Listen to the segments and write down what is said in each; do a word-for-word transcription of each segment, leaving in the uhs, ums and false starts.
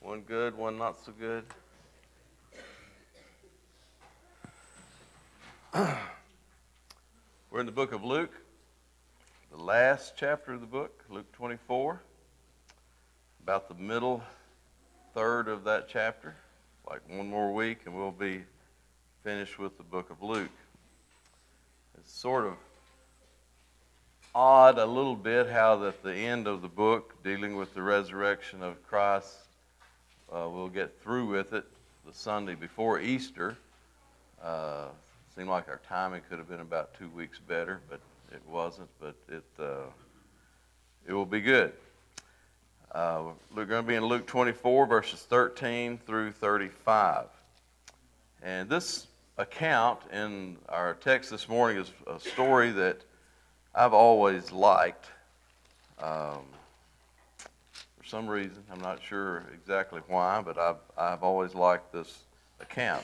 One good, one not so good. We're in the book of Luke, the last chapter of the book, Luke twenty-four. About the middle third of that chapter. Like one more week and we'll be finished with the book of Luke. It's sort of odd a little bit how at the end of the book, dealing with the resurrection of Christ, uh, we'll get through with it the Sunday before Easter. Uh, seemed like our timing could have been about two weeks better, but it wasn't. But it uh, it will be good. Uh, we're going to be in Luke twenty-four, verses thirteen through thirty-five. And this account in our text this morning is a story that I've always liked. Um, for some reason, I'm not sure exactly why, but I've, I've always liked this account.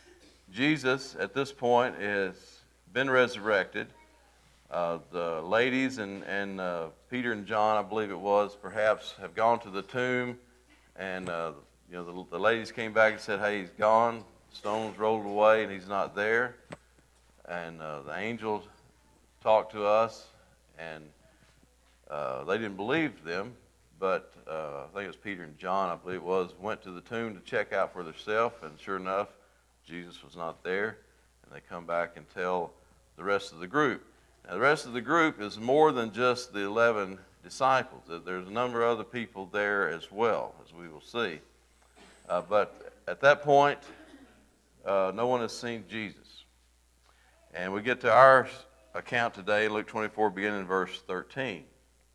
Jesus, at this point, has been resurrected. Uh, the ladies and, and uh, Peter and John, I believe it was, perhaps have gone to the tomb, and uh, you know the, the ladies came back and said, "Hey, he's gone. Stones rolled away, and he's not there." And uh, the angels talked to us, and uh, they didn't believe them, but uh, I think it was Peter and John, I believe it was, went to the tomb to check out for themselves, and sure enough, Jesus was not there, and they come back and tell the rest of the group. Now, the rest of the group is more than just the eleven disciples. There's a number of other people there as well, as we will see. Uh, but at that point, uh, no one has seen Jesus. And we get to our account today, Luke twenty-four, beginning in verse thirteen. It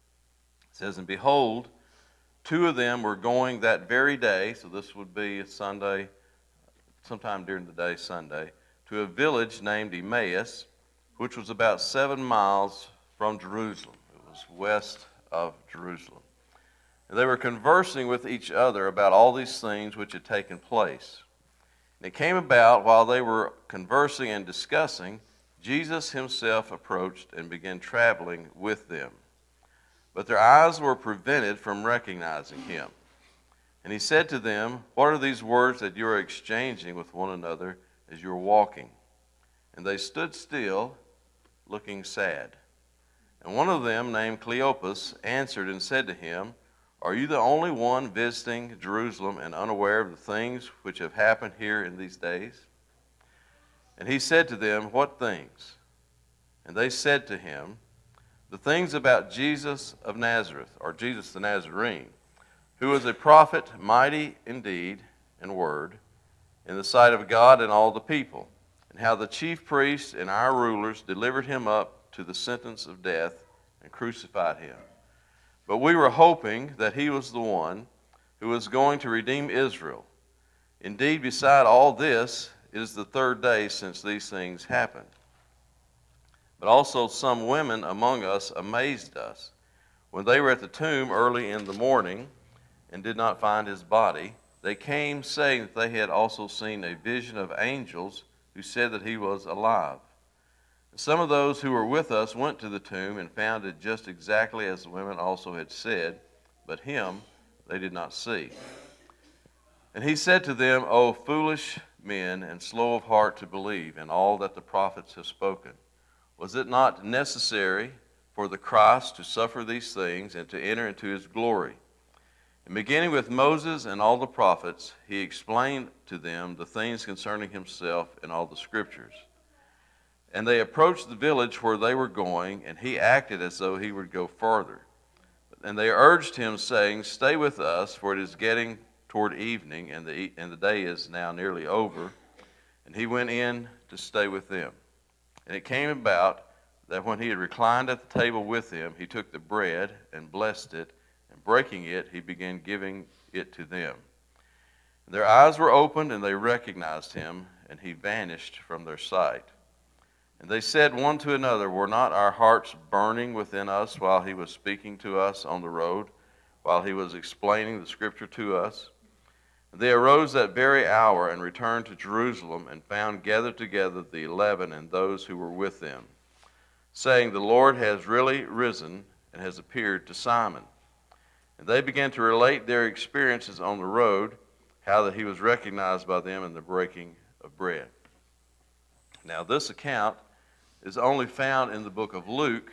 says, "And behold, two of them were going that very day," so this would be a Sunday, sometime during the day, Sunday, "to a village named Emmaus, which was about seven miles from Jerusalem." It was west of Jerusalem. "And they were conversing with each other about all these things which had taken place. And it came about, while they were conversing and discussing, Jesus himself approached and began traveling with them. But their eyes were prevented from recognizing him. And he said to them, 'What are these words that you are exchanging with one another as you are walking?' And they stood still, looking sad. And one of them, named Cleopas, answered and said to him, 'Are you the only one visiting Jerusalem and unaware of the things which have happened here in these days?' And he said to them, 'What things?' And they said to him, 'The things about Jesus of Nazareth,' or Jesus the Nazarene, 'who was a prophet, mighty in deed and word, in the sight of God and all the people, and how the chief priests and our rulers delivered him up to the sentence of death and crucified him. But we were hoping that he was the one who was going to redeem Israel. Indeed, beside all this, it is the third day since these things happened. But also some women among us amazed us. When they were at the tomb early in the morning and did not find his body, they came saying that they had also seen a vision of angels who said that he was alive. And some of those who were with us went to the tomb and found it just exactly as the women also had said, but him they did not see. And he said to them, 'O foolish men, and slow of heart to believe in all that the prophets have spoken. Was it not necessary for the Christ to suffer these things and to enter into his glory?' And beginning with Moses and all the prophets, he explained to them the things concerning himself in all the scriptures. And they approached the village where they were going, and he acted as though he would go farther. And they urged him, saying, 'Stay with us, for it is getting toward evening, and the, and the day is now nearly over.' And he went in to stay with them. And it came about that when he had reclined at the table with them, he took the bread and blessed it, and breaking it, he began giving it to them. And their eyes were opened, and they recognized him, and he vanished from their sight. And they said one to another, 'Were not our hearts burning within us while he was speaking to us on the road, while he was explaining the scripture to us?' And they arose that very hour and returned to Jerusalem, and found gathered together the eleven and those who were with them, saying, 'The Lord has really risen and has appeared to Simon.' And they began to relate their experiences on the road, how that he was recognized by them in the breaking of bread. Now, this account is only found in the book of Luke,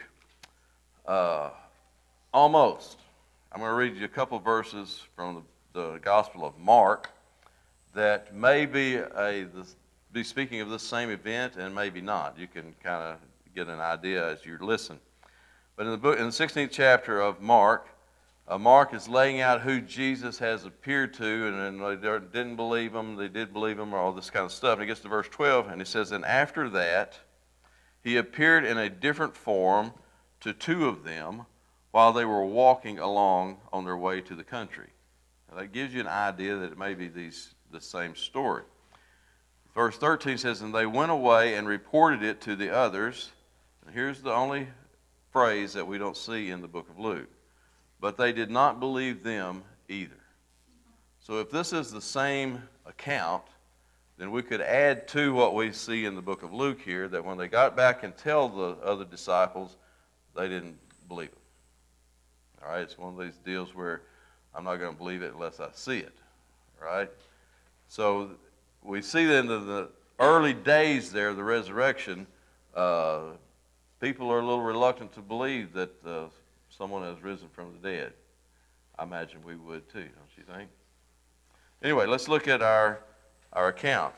uh, almost. I'm going to read you a couple of verses from the, the Gospel of Mark that may be, a, this, be speaking of this same event and maybe not. You can kind of get an idea as you listen. But in the book, in the sixteenth chapter of Mark, uh, Mark is laying out who Jesus has appeared to, and, and they didn't believe him, they did believe him, or all this kind of stuff. And he gets to verse twelve, and he says, "And after that, he appeared in a different form to two of them while they were walking along on their way to the country." Now, that gives you an idea that it may be these the same story. Verse thirteen says, "And they went away and reported it to the others." And here's the only phrase that we don't see in the book of Luke. "But they did not believe them either." So if this is the same account, then we could add to what we see in the book of Luke here, that when they got back and tell the other disciples, they didn't believe it. All right, it's one of these deals where I'm not going to believe it unless I see it. All right? So we see that in the, the early days there of the resurrection, uh, people are a little reluctant to believe that uh, someone has risen from the dead. I imagine we would too, don't you think? Anyway, let's look at our, our account.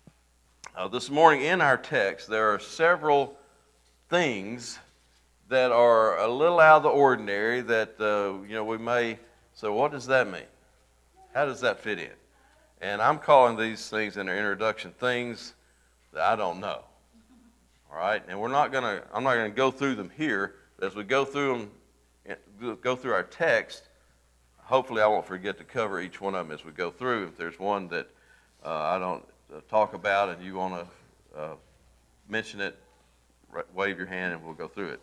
Uh, this morning in our text, there are several things that are a little out of the ordinary that, uh, you know, we may say, what does that mean? How does that fit in? And I'm calling these things in their introduction things that I don't know. All right? And we're not going to, I'm not going to go through them here, but as we go through them, go through our text, hopefully I won't forget to cover each one of them as we go through. If there's one that uh, I don't uh, talk about and you want to uh, mention it, wave your hand and we'll go through it.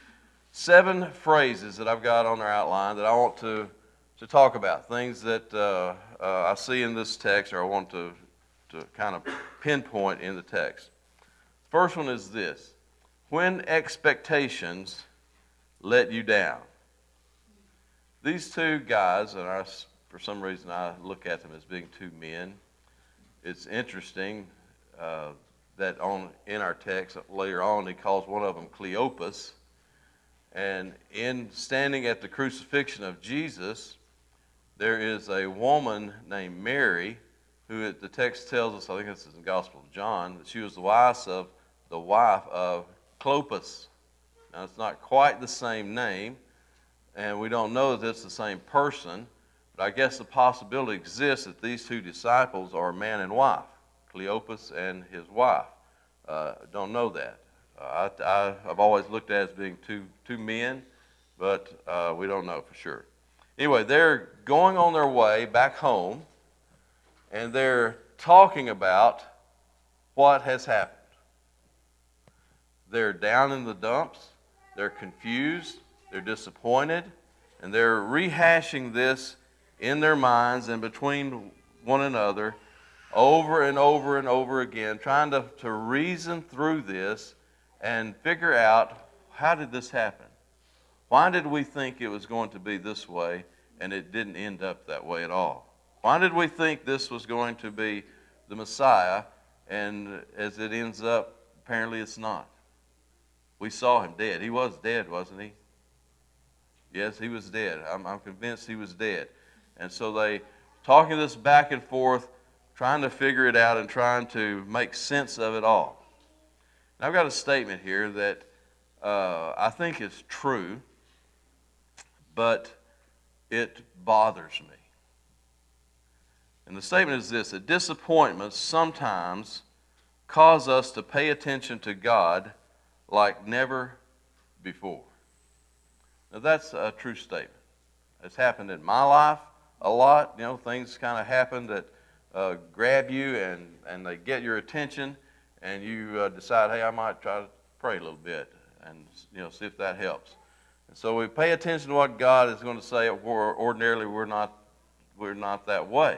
Seven phrases that I've got on our outline that I want to, to talk about, things that uh, uh, I see in this text or I want to, to kind of pinpoint in the text. First one is this: when expectations let you down. These two guys, and I, for some reason I look at them as being two men. It's interesting uh, that on in our text later on he calls one of them Cleopas. And in standing at the crucifixion of Jesus, there is a woman named Mary, who the text tells us, I think this is in the Gospel of John, that she was the wife of the wife of Clopas. Now it's not quite the same name, and we don't know that it's the same person, but I guess the possibility exists that these two disciples are man and wife, Cleopas and his wife. Uh, don't know that. Uh, I, I, I've always looked at it as being two, two men, but uh, we don't know for sure. Anyway, they're going on their way back home, and they're talking about what has happened. They're down in the dumps, they're confused, they're disappointed, and they're rehashing this in their minds and between one another over and over and over again, trying to, to reason through this and figure out, how did this happen? Why did we think it was going to be this way and it didn't end up that way at all? Why did we think this was going to be the Messiah and as it ends up, apparently it's not? We saw him dead. He was dead, wasn't he? Yes, he was dead. I'm, I'm convinced he was dead. And so they talking this back and forth, trying to figure it out and trying to make sense of it all. Now, I've got a statement here that uh, I think is true, but it bothers me. And the statement is this: that disappointments sometimes cause us to pay attention to God like never before. Now, that's a true statement. It's happened in my life a lot. You know, things kind of happen that uh, grab you and, and they get your attention, and you uh, decide, hey, I might try to pray a little bit and, you know, see if that helps. And so we pay attention to what God is going to say, or ordinarily we're not, we're not that way.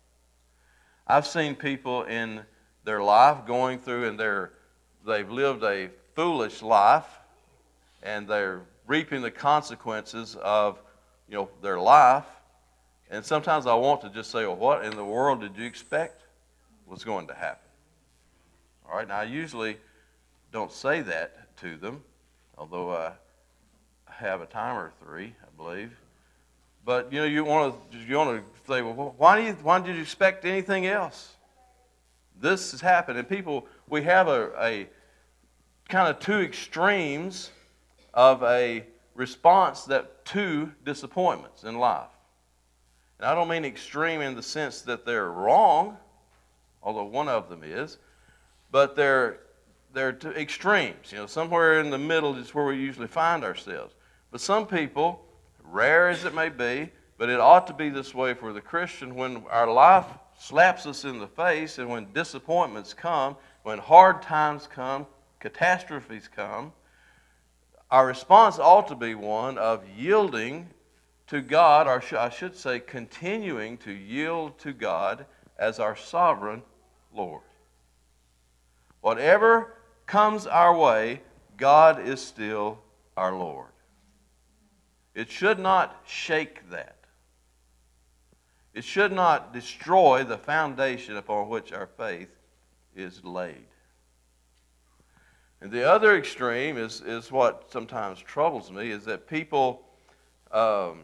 I've seen people in their life going through, and they're, they've lived a foolish life, and they're reaping the consequences of you know, their life. And sometimes I want to just say, well, what in the world did you expect was going to happen? All right, now I usually don't say that to them, although I have a time or three, I believe. But you know, you want to you want to say, well, why do you why did you expect anything else? This has happened, and people, we have a, a kind of two extremes of a response that to disappointments in life. And I don't mean extreme in the sense that they're wrong, although one of them is, but they're they're two extremes. You know, somewhere in the middle is where we usually find ourselves. But some people, rare as it may be, but it ought to be this way for the Christian, when our life slaps us in the face and when disappointments come, when hard times come, catastrophes come, our response ought to be one of yielding to God, or I should say continuing to yield to God as our sovereign Lord. Whatever comes our way, God is still our Lord. It should not shake that. It should not destroy the foundation upon which our faith is laid. And the other extreme is, is what sometimes troubles me, is that people, um,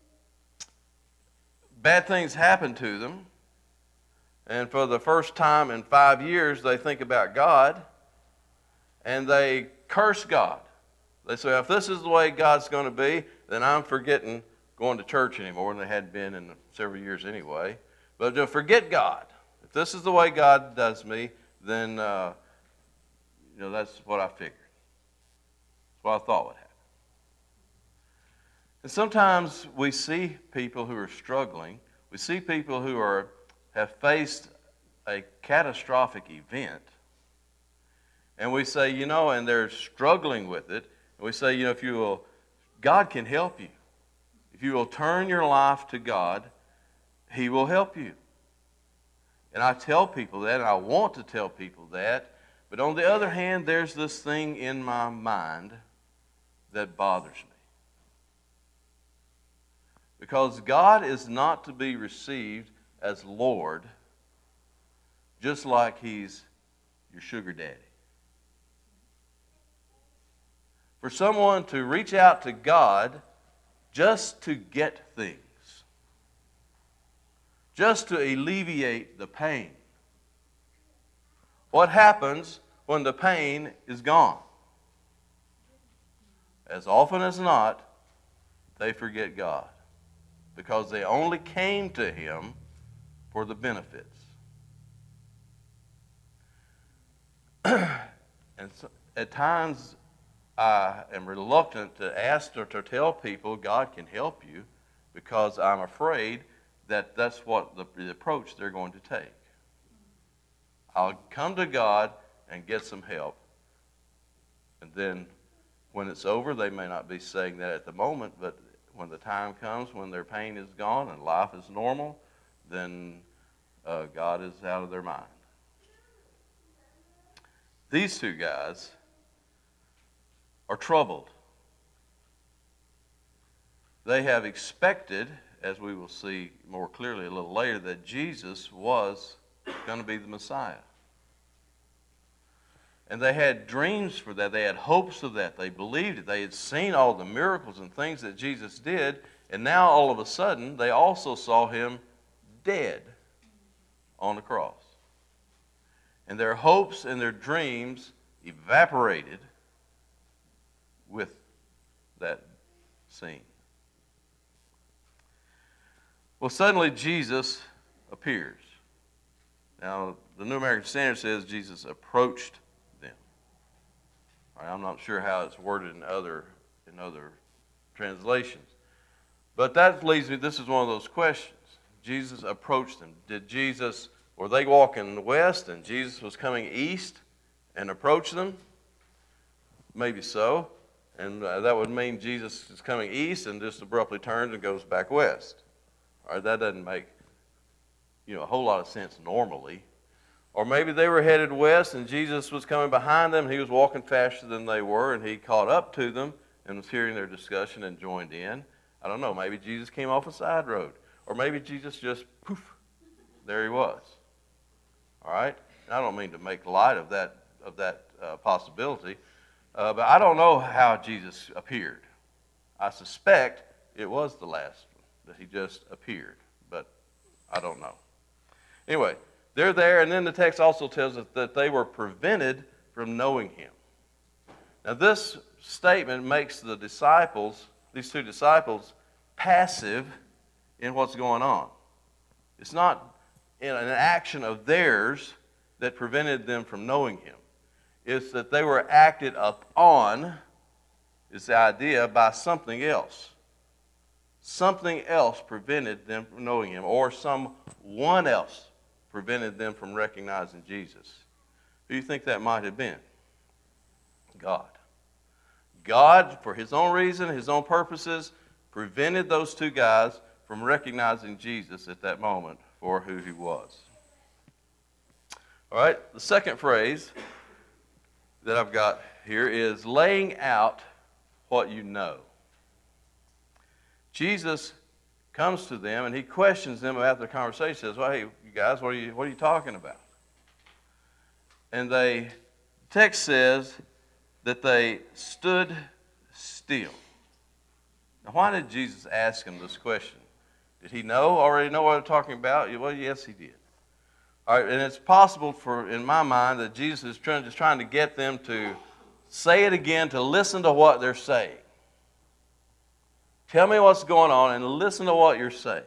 bad things happen to them, and for the first time in five years they think about God, and they curse God. They say, if this is the way God's going to be, then I'm forgetting going to church anymore, and they hadn't been in several years anyway. But to forget God. If this is the way God does me, then uh, you know, that's what I figured. That's what I thought would happen. And sometimes we see people who are struggling. We see people who are have faced a catastrophic event. And we say, you know, and they're struggling with it. And we say, you know, if you will, God can help you. If you will turn your life to God, He will help you. And I tell people that, and I want to tell people that. But on the other hand, there's this thing in my mind that bothers me. Because God is not to be received as Lord, just like He's your sugar daddy. For someone to reach out to God just to get things, just to alleviate the pain. What happens when the pain is gone? As often as not, they forget God, because they only came to Him for the benefits. And so, at times, I am reluctant to ask or to tell people God can help you, because I'm afraid that that's what the, the approach they're going to take. I'll come to God and get some help. And then when it's over, they may not be saying that at the moment, but when the time comes, when their pain is gone and life is normal, then uh, God is out of their mind. These two guys are troubled. They have expected, as we will see more clearly a little later, that Jesus was going to be the Messiah. And they had dreams for that. They had hopes of that. They believed it. They had seen all the miracles and things that Jesus did. And now all of a sudden, they also saw Him dead on the cross. And their hopes and their dreams evaporated with that scene. Well, suddenly Jesus appears. Now, the New American Standard says Jesus approached them. All right, I'm not sure how it's worded in other in other translations. But that leads me, this is one of those questions. Jesus approached them. Did Jesus, were they walking west and Jesus was coming east and approached them? Maybe so. And uh, that would mean Jesus is coming east and just abruptly turns and goes back west. All right, that doesn't make, you know, a whole lot of sense normally. Or maybe they were headed west and Jesus was coming behind them. He was walking faster than they were, and He caught up to them and was hearing their discussion and joined in. I don't know, maybe Jesus came off a side road. Or maybe Jesus just, poof, there he was. All right? And I don't mean to make light of that, of that uh, possibility, uh, but I don't know how Jesus appeared. I suspect it was the last one, that he just appeared, but I don't know. Anyway, they're there, and then the text also tells us that they were prevented from knowing him. Now, this statement makes the disciples, these two disciples, passive in what's going on. It's not in an action of theirs that prevented them from knowing him. It's that they were acted upon, is the idea, by something else. Something else prevented them from knowing him, or someone else prevented them from recognizing Jesus. Who do you think that might have been? God. God, for his own reason, his own purposes, prevented those two guys from recognizing Jesus at that moment for who he was. All right, the second phrase that I've got here is laying out what you know. Jesus comes to them and he questions them about their conversation. He says, well, hey, you guys, what are you, what are you talking about? And they, the text says that they stood still. Now, why did Jesus ask them this question? Did he know, already know what they're talking about? Well, yes, he did. All right, and it's possible for, in my mind, that Jesus is trying, just trying to get them to say it again, to listen to what they're saying. Tell me what's going on and listen to what you're saying.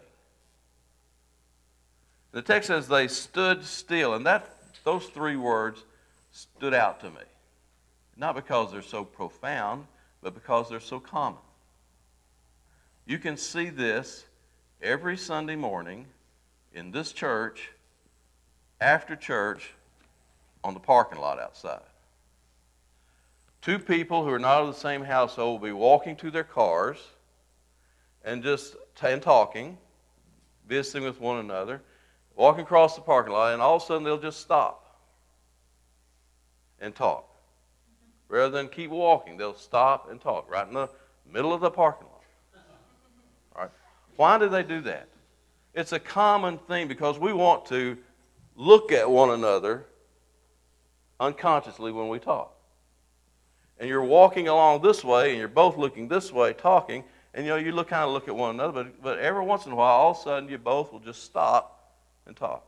The text says they stood still, and that those three words stood out to me. Not because they're so profound, but because they're so common. You can see this every Sunday morning in this church, after church, on the parking lot outside. Two people who are not of the same household will be walking to their cars and just and talking, visiting with one another, walking across the parking lot, and all of a sudden they'll just stop and talk. Rather than keep walking, they'll stop and talk right in the middle of the parking lot. All right. Why do they do that? It's a common thing because we want to look at one another unconsciously when we talk. And you're walking along this way, and you're both looking this way, talking, and you know you look kind of look at one another, but, but every once in a while, all of a sudden, you both will just stop and talk.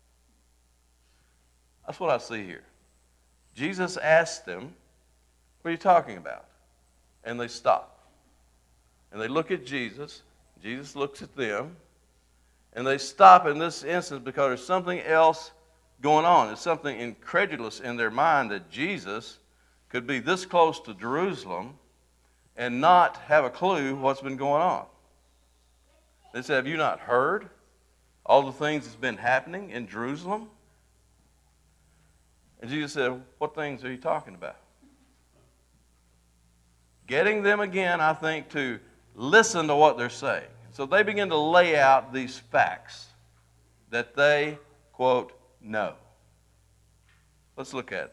That's what I see here. Jesus asked them, what are you talking about? And they stop. And they look at Jesus. Jesus looks at them. And they stop in this instance because there's something else going on. There's something incredulous in their mind that Jesus could be this close to Jerusalem and not have a clue what's been going on. They said, have you not heard all the things that's been happening in Jerusalem? And Jesus said, what things are you talking about? Getting them again, I think, to listen to what they're saying. So they begin to lay out these facts that they, quote, know. Let's look at it.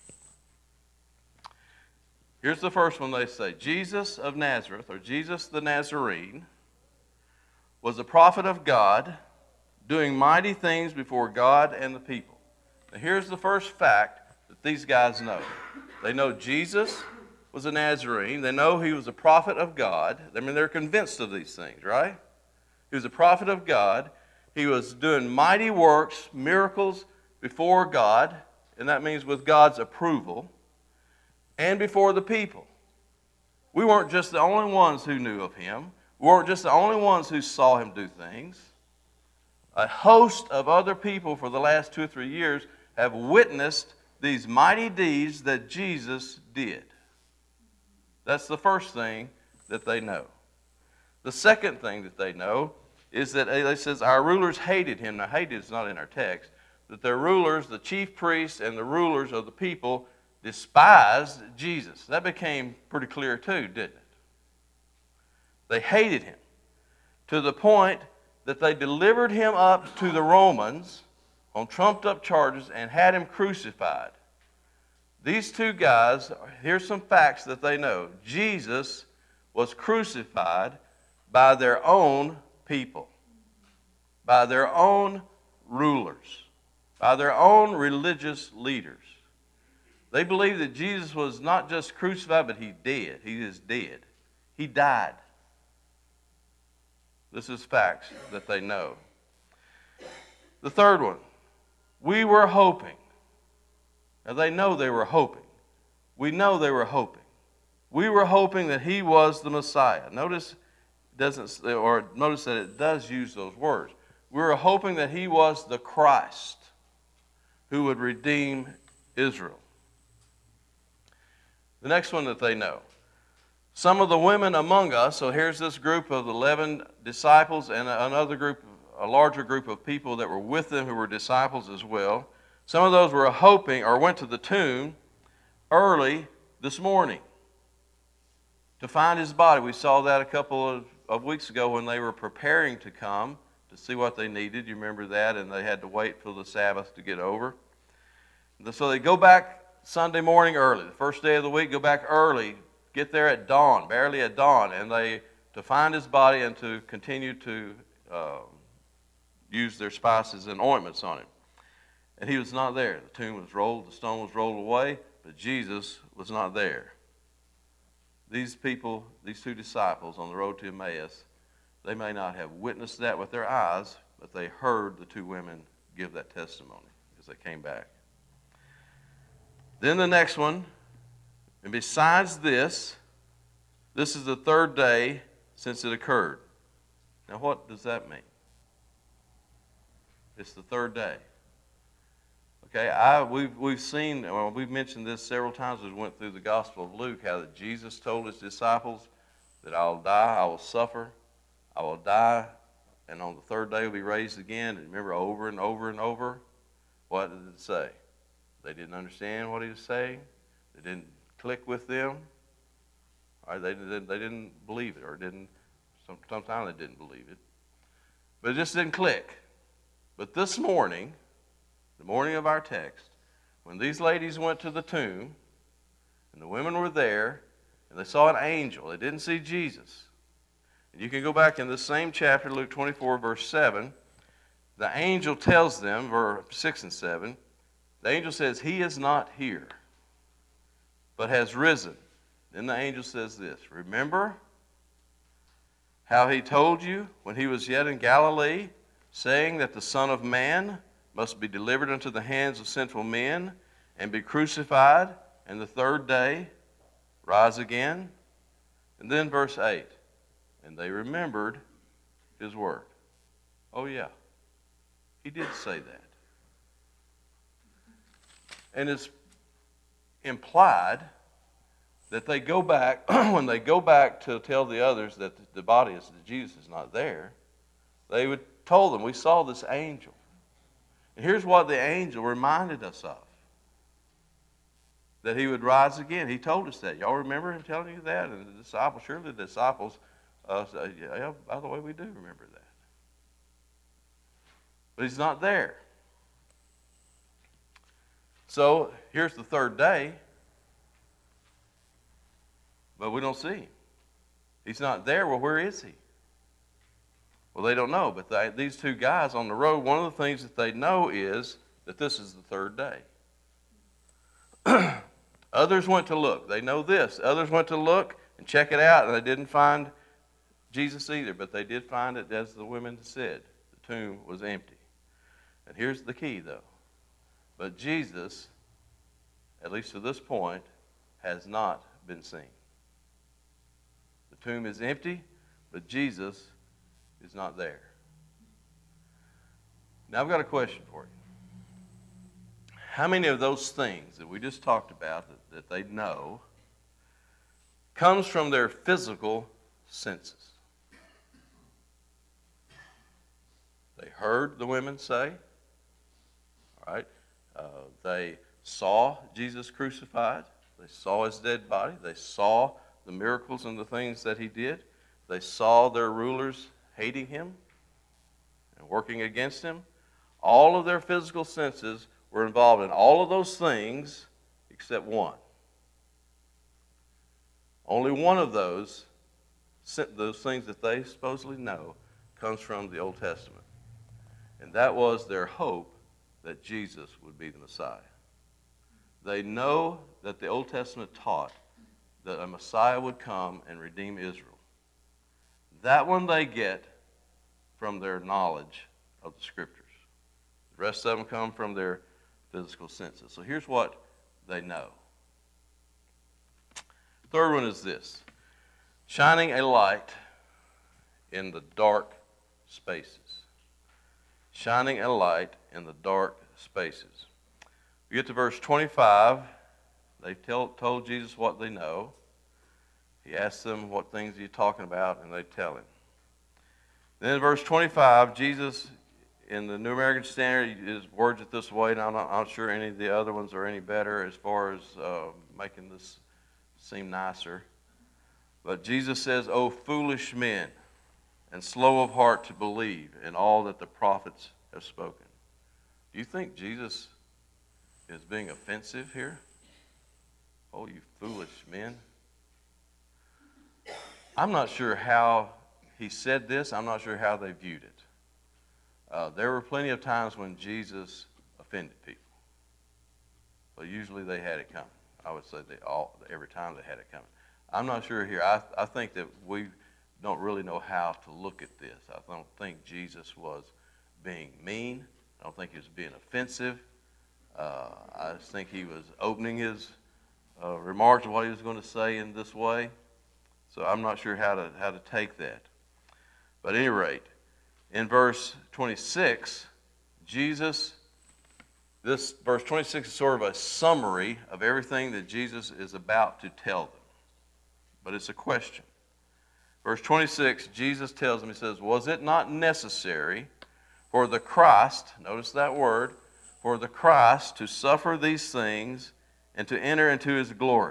Here's the first one they say. Jesus of Nazareth, or Jesus the Nazarene, was a prophet of God, doing mighty things before God and the people. Now here's the first fact that these guys know. They know Jesus was a Nazarene. They know he was a prophet of God. I mean, they're convinced of these things, right? He was a prophet of God. He was doing mighty works, miracles before God, and that means with God's approval, and before the people. We weren't just the only ones who knew of him. We weren't just the only ones who saw him do things. A host of other people for the last two or three years have witnessed these mighty deeds that Jesus did. That's the first thing that they know. The second thing that they know is that it says our rulers hated him. Now, hated is not in our text. That their rulers, the chief priests and the rulers of the people, despised Jesus. That became pretty clear too, didn't it? They hated him to the point that they delivered him up to the Romans on trumped-up charges and had him crucified. These two guys, here's some facts that they know. Jesus was crucified by their own people, by their own rulers, by their own religious leaders. They believed that Jesus was not just crucified, but he dead. He is dead. He died. This is facts that they know. The third one, we were hoping. Now they know they were hoping. We know they were hoping. We were hoping that he was the Messiah. Notice it doesn't, or notice that it does use those words. We were hoping that he was the Christ who would redeem Israel. The next one that they know. Some of the women among us, so here's this group of eleven disciples and another group, a larger group of people that were with them who were disciples as well. Some of those were hoping or went to the tomb early this morning to find his body. We saw that a couple of, of weeks ago when they were preparing to come to see what they needed. You remember that? And they had to wait for the Sabbath to get over. So they go back Sunday morning early, the first day of the week, go back early, get there at dawn, barely at dawn, and they to find his body and to continue to uh, use their spices and ointments on him. And he was not there. The tomb was rolled, the stone was rolled away, but Jesus was not there. These people, these two disciples on the road to Emmaus, they may not have witnessed that with their eyes, but they heard the two women give that testimony as they came back. Then the next one, and besides this, this is the third day since it occurred. Now what does that mean? It's the third day. Okay, I, we've, we've seen, well, we've mentioned this several times as we went through the Gospel of Luke, how that Jesus told his disciples that I'll die, I will suffer, I will die, and on the third day will be raised again. And remember, over and over and over, what did it say? They didn't understand what he was saying. They didn't click with them. All right, they, didn't, they didn't believe it, or didn't, sometimes they didn't believe it. But it just didn't click. But this morning, the morning of our text, when these ladies went to the tomb, and the women were there, and they saw an angel, they didn't see Jesus. And you can go back in this same chapter, Luke twenty-four, verse seven. The angel tells them, verse six and seven, the angel says, he is not here, but has risen. Then the angel says this, remember how he told you when he was yet in Galilee, saying that the Son of Man must be delivered into the hands of sinful men and be crucified, and the third day rise again? And then verse eight, and they remembered his word. Oh yeah, he did say that. And it's implied that they go back, when they go back to tell the others that the body is, that Jesus is not there, they would told them, we saw this angel. And here's what the angel reminded us of. That he would rise again. He told us that. Y'all remember him telling you that? And the disciples, surely the disciples, uh, said, yeah, by the way, we do remember that. But he's not there. So here's the third day, but we don't see him. He's not there. Well, where is he? Well, they don't know, but they, these two guys on the road, one of the things that they know is that this is the third day. Others went to look. They know this. Others went to look and check it out, and they didn't find Jesus either, but they did find it, as the women said. The tomb was empty. And here's the key, though. But Jesus, at least to this point, has not been seen. The tomb is empty, but Jesus is not there. Now I've got a question for you. How many of those things that we just talked about that, that they know comes from their physical senses? They heard the women say, all right, uh, they saw Jesus crucified, they saw his dead body, they saw the miracles and the things that he did, they saw their rulers hating him and working against him. All of their physical senses were involved in all of those things except one. Only one of those those things that they supposedly know comes from the Old Testament. And that was their hope that Jesus would be the Messiah. They know that the Old Testament taught that a Messiah would come and redeem Israel. That one they get from their knowledge of the Scriptures. The rest of them come from their physical senses. So here's what they know. Third one is this: shining a light in the dark spaces. Shining a light in the dark spaces. We get to verse twenty-five. They tell, told Jesus what they know. He asks them, what things are you talking about? And they tell him. Then in verse twenty-five, Jesus, in the New American Standard, his words it this way, and I'm not, I'm not sure any of the other ones are any better as far as uh, making this seem nicer. But Jesus says, "O foolish men, and slow of heart to believe in all that the prophets have spoken." Do you think Jesus is being offensive here? Oh, you foolish men. I'm not sure how he said this. I'm not sure how they viewed it. Uh, there were plenty of times when Jesus offended people. But usually they had it coming. I would say they all every time they had it coming. I'm not sure here. I, I think that we don't really know how to look at this. I don't think Jesus was being mean. I don't think he was being offensive. Uh, I just think he was opening his uh, remarks of what he was going to say in this way. So I'm not sure how to how to take that. But at any rate, in verse twenty-six, Jesus, this verse twenty-six is sort of a summary of everything that Jesus is about to tell them. But it's a question. Verse twenty-six, Jesus tells them, he says, "Was it not necessary for the Christ," notice that word, "for the Christ to suffer these things and to enter into his glory?"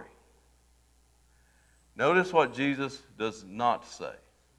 Notice what Jesus does not say.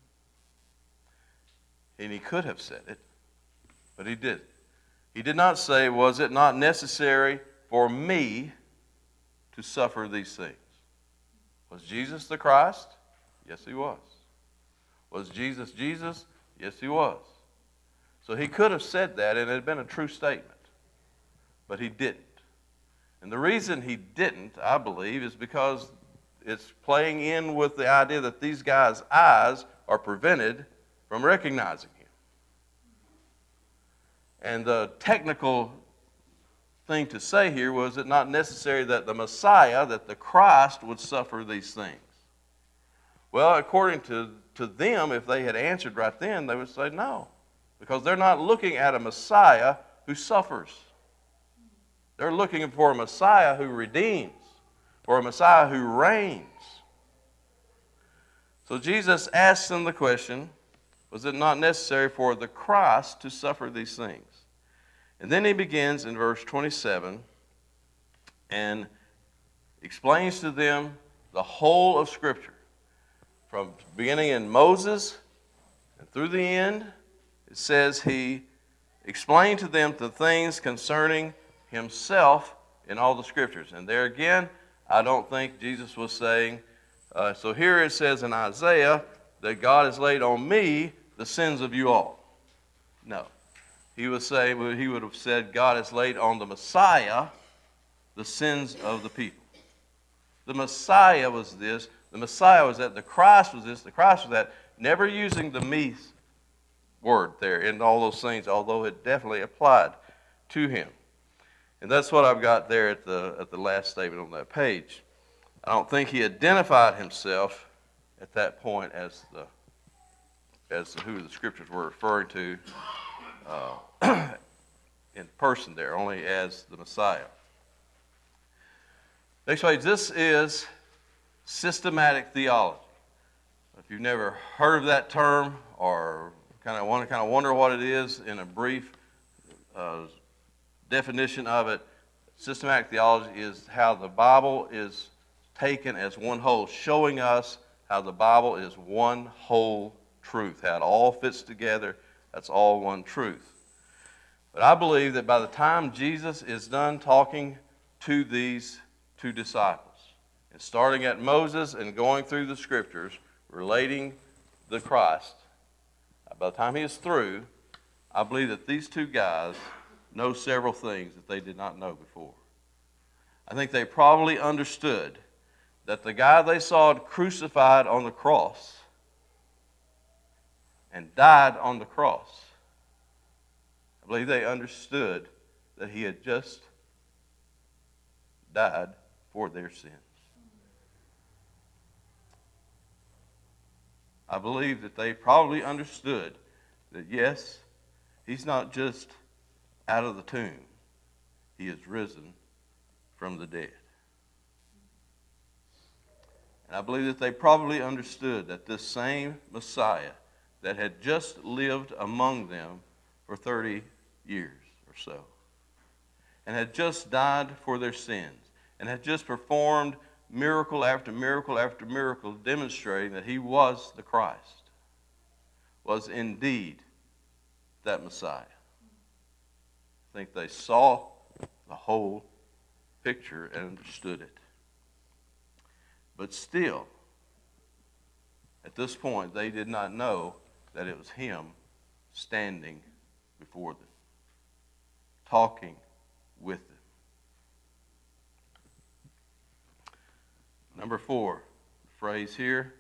And he could have said it, but he didn't. He did not say, "Was it not necessary for me to suffer these things?" Was Jesus the Christ? Yes, he was. Was Jesus Jesus? Yes, he was. So he could have said that, and it had been a true statement. But he didn't. And the reason he didn't, I believe, is because it's playing in with the idea that these guys' eyes are prevented from recognizing him. And the technical thing to say here was it not necessary that the Messiah, that the Christ, would suffer these things. Well, according to, to them, if they had answered right then, they would say no. Because they're not looking at a Messiah who suffers. They're looking for a Messiah who redeems, for a Messiah who reigns. So Jesus asks them the question, was it not necessary for the Christ to suffer these things? And then he begins in verse twenty-seven and explains to them the whole of Scripture. From beginning in Moses and through the end, it says he explained to them the things concerning himself in all the Scriptures. And there again, I don't think Jesus was saying, uh, so here it says in Isaiah that God has laid on me the sins of you all. No. He was saying, he would have said, God has laid on the Messiah the sins of the people. The Messiah was this. The Messiah was that. The Christ was this. The Christ was that. Never using the me word there in all those things, although it definitely applied to him. And that's what I've got there at the, at the last statement on that page. I don't think he identified himself at that point as the as who the Scriptures were referring to uh, in person there, only as the Messiah. Next page, this is systematic theology. If you've never heard of that term or kind of want to kind of wonder what it is in a brief uh, definition of it, systematic theology is how the Bible is taken as one whole, showing us how the Bible is one whole truth, how it all fits together. That's all one truth. But I believe that by the time Jesus is done talking to these two disciples, and starting at Moses and going through the Scriptures, relating the Christ, by the time he is through, I believe that these two guys know several things that they did not know before. I think they probably understood that the guy they saw crucified on the cross and died on the cross, I believe they understood that he had just died for their sins. I believe that they probably understood that, yes, he's not just out of the tomb. He is risen from the dead. And I believe that they probably understood that this same Messiah that had just lived among them for thirty years or so, and had just died for their sins, and had just performed miracle after miracle after miracle, demonstrating that he was the Christ, was indeed that Messiah. I think they saw the whole picture and understood it. But still, at this point, they did not know that it was him standing before them, talking with them. Number four, phrase here.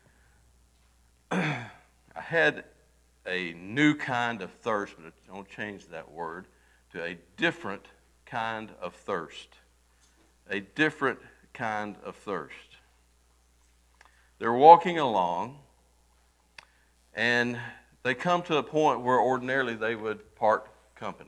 I had a new kind of thirst, but I don't change that word, to a different kind of thirst. A different kind of thirst. They're walking along, and they come to a point where ordinarily they would part company.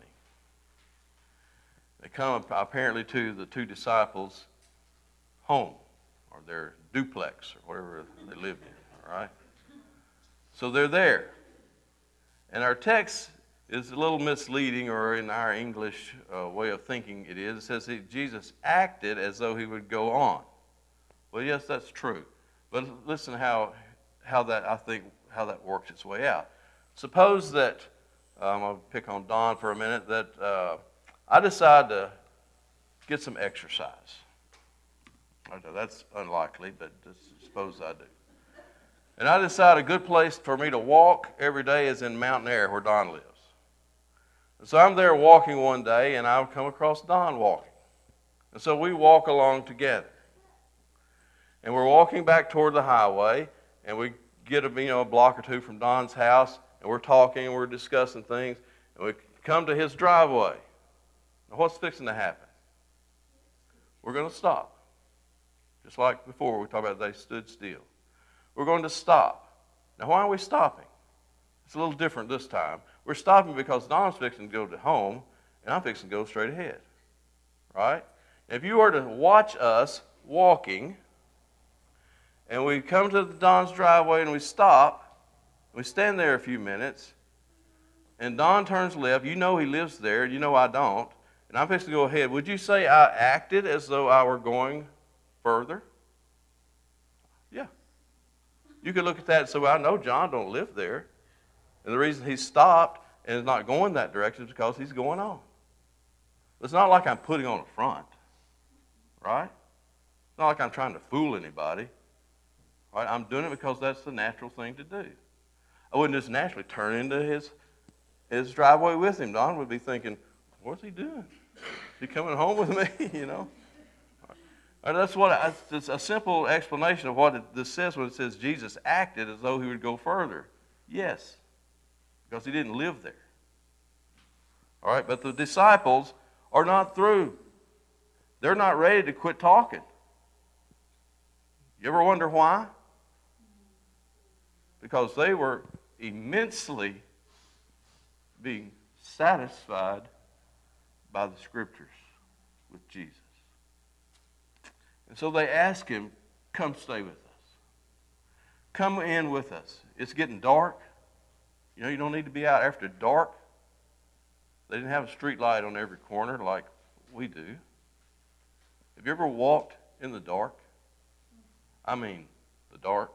They come apparently to the two disciples' home, or their duplex, or whatever they lived in, all right? So they're there. And our text is a little misleading, or in our English uh, way of thinking it is. It says that Jesus acted as though he would go on. Well, yes, that's true. But listen how, how that, I think, how that works its way out. Suppose that, um, I'll pick on Don for a minute, that uh, I decide to get some exercise. I know that's unlikely, but just suppose I do. And I decide a good place for me to walk every day is in Mountain Air, where Don lives. And so I'm there walking one day, and I'll come across Don walking. And so we walk along together. And we're walking back toward the highway, and we get a, you know, a block or two from Don's house, and we're talking, and we're discussing things, and we come to his driveway. Now, what's fixing to happen? We're going to stop. Just like before, we talked about they stood still. We're going to stop. Now, why are we stopping? It's a little different this time. We're stopping because Don's fixing to go to home, and I'm fixing to go straight ahead. Right? If you were to watch us walking, and we come to the Don's driveway and we stop, we stand there a few minutes, and Don turns left. You know he lives there, you know I don't, and I'm fixing to go ahead. Would you say I acted as though I were going further? Yeah. You could look at that and say, well, I know John don't live there. And the reason he stopped and is not going that direction is because he's going on. It's not like I'm putting on a front, right? It's not like I'm trying to fool anybody. Right? I'm doing it because that's the natural thing to do. I wouldn't just naturally turn into his, his driveway with him. Don would be thinking, what's he doing? Is he coming home with me? You know? And that's what I, it's a simple explanation of what it, this says when it says Jesus acted as though he would go further. Yes, because he didn't live there. All right, but the disciples are not through. They're not ready to quit talking. You ever wonder why? Because they were immensely being satisfied by the Scriptures with Jesus. And so they ask him, come stay with us. Come in with us. It's getting dark. You know, you don't need to be out after dark. They didn't have a street light on every corner like we do. Have you ever walked in the dark? I mean, the dark.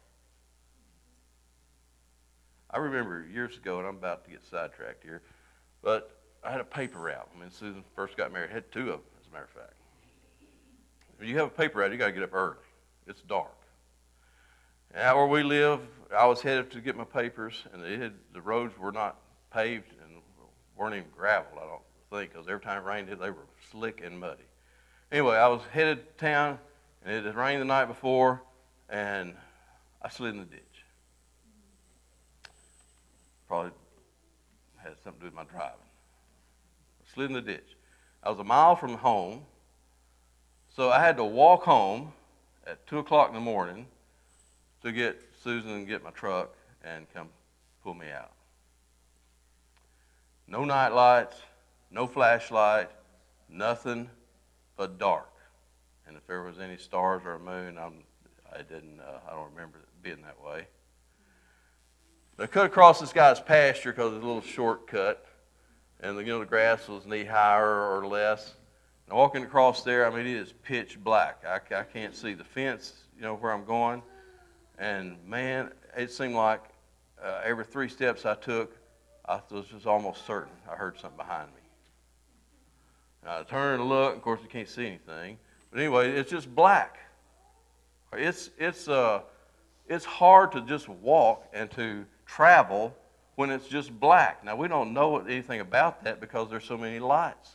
I remember years ago, and I'm about to get sidetracked here, but I had a paper route. When Susan first got married, I had two of them, as a matter of fact. When you have a paper route, you got to get up early. It's dark. And out where we live, I was headed to get my papers, and it had, the roads were not paved and weren't even gravel, I don't think, because every time it rained, they were slick and muddy. Anyway, I was headed to town, and it had rained the night before, and I slid in the ditch. Probably had something to do with my driving. I slid in the ditch. I was a mile from home, so I had to walk home at two o'clock in the morning to get Susan and get my truck and come pull me out. No night lights, no flashlight, nothing but dark. And if there was any stars or a moon, I'm, I didn't. Uh, I don't remember it being that way. But I cut across this guy's pasture because it's a little shortcut, and the, you know the grass was knee higher or less. And walking across there, I mean, it is pitch black. I, I can't see the fence, you know, where I'm going. And man, it seemed like uh, every three steps I took, I was just almost certain I heard something behind me. And I turned and looked. Of course, you can't see anything. But anyway, it's just black. It's it's uh it's hard to just walk and to travel when it's just black. Now we don't know anything about that because there's so many lights.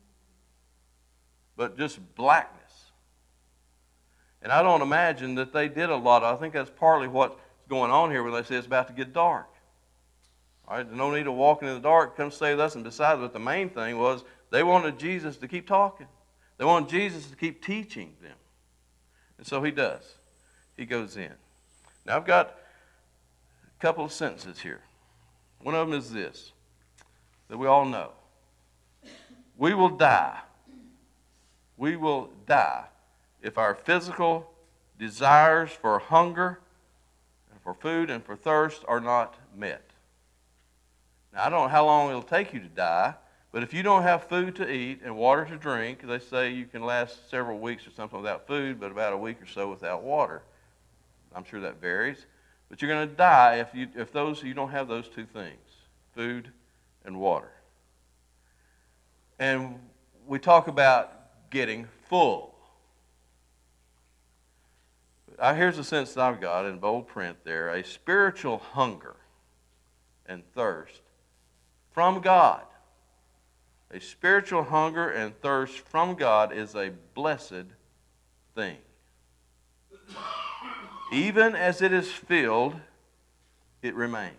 But just blackness. And I don't imagine that they did a lot of, I think that's partly what's going on here when they say it's about to get dark. All right, there's no need of walking in the dark, come stay with us. And besides, what the main thing was, they wanted Jesus to keep talking. They wanted Jesus to keep teaching them. And so he does. He goes in. Now I've got a couple of sentences here. One of them is this, that we all know. We will die. We will die if our physical desires for hunger, and for food, and for thirst are not met. Now, I don't know how long it'll take you to die, but if you don't have food to eat and water to drink, they say you can last several weeks or something without food, but about a week or so without water. I'm sure that varies. But you're going to die if you if those you don't have those two things, food and water. And we talk about getting full. Uh, here's a sentence that I've got in bold print there. A spiritual hunger and thirst from God. A spiritual hunger and thirst from God is a blessed thing. Even as it is filled, it remains.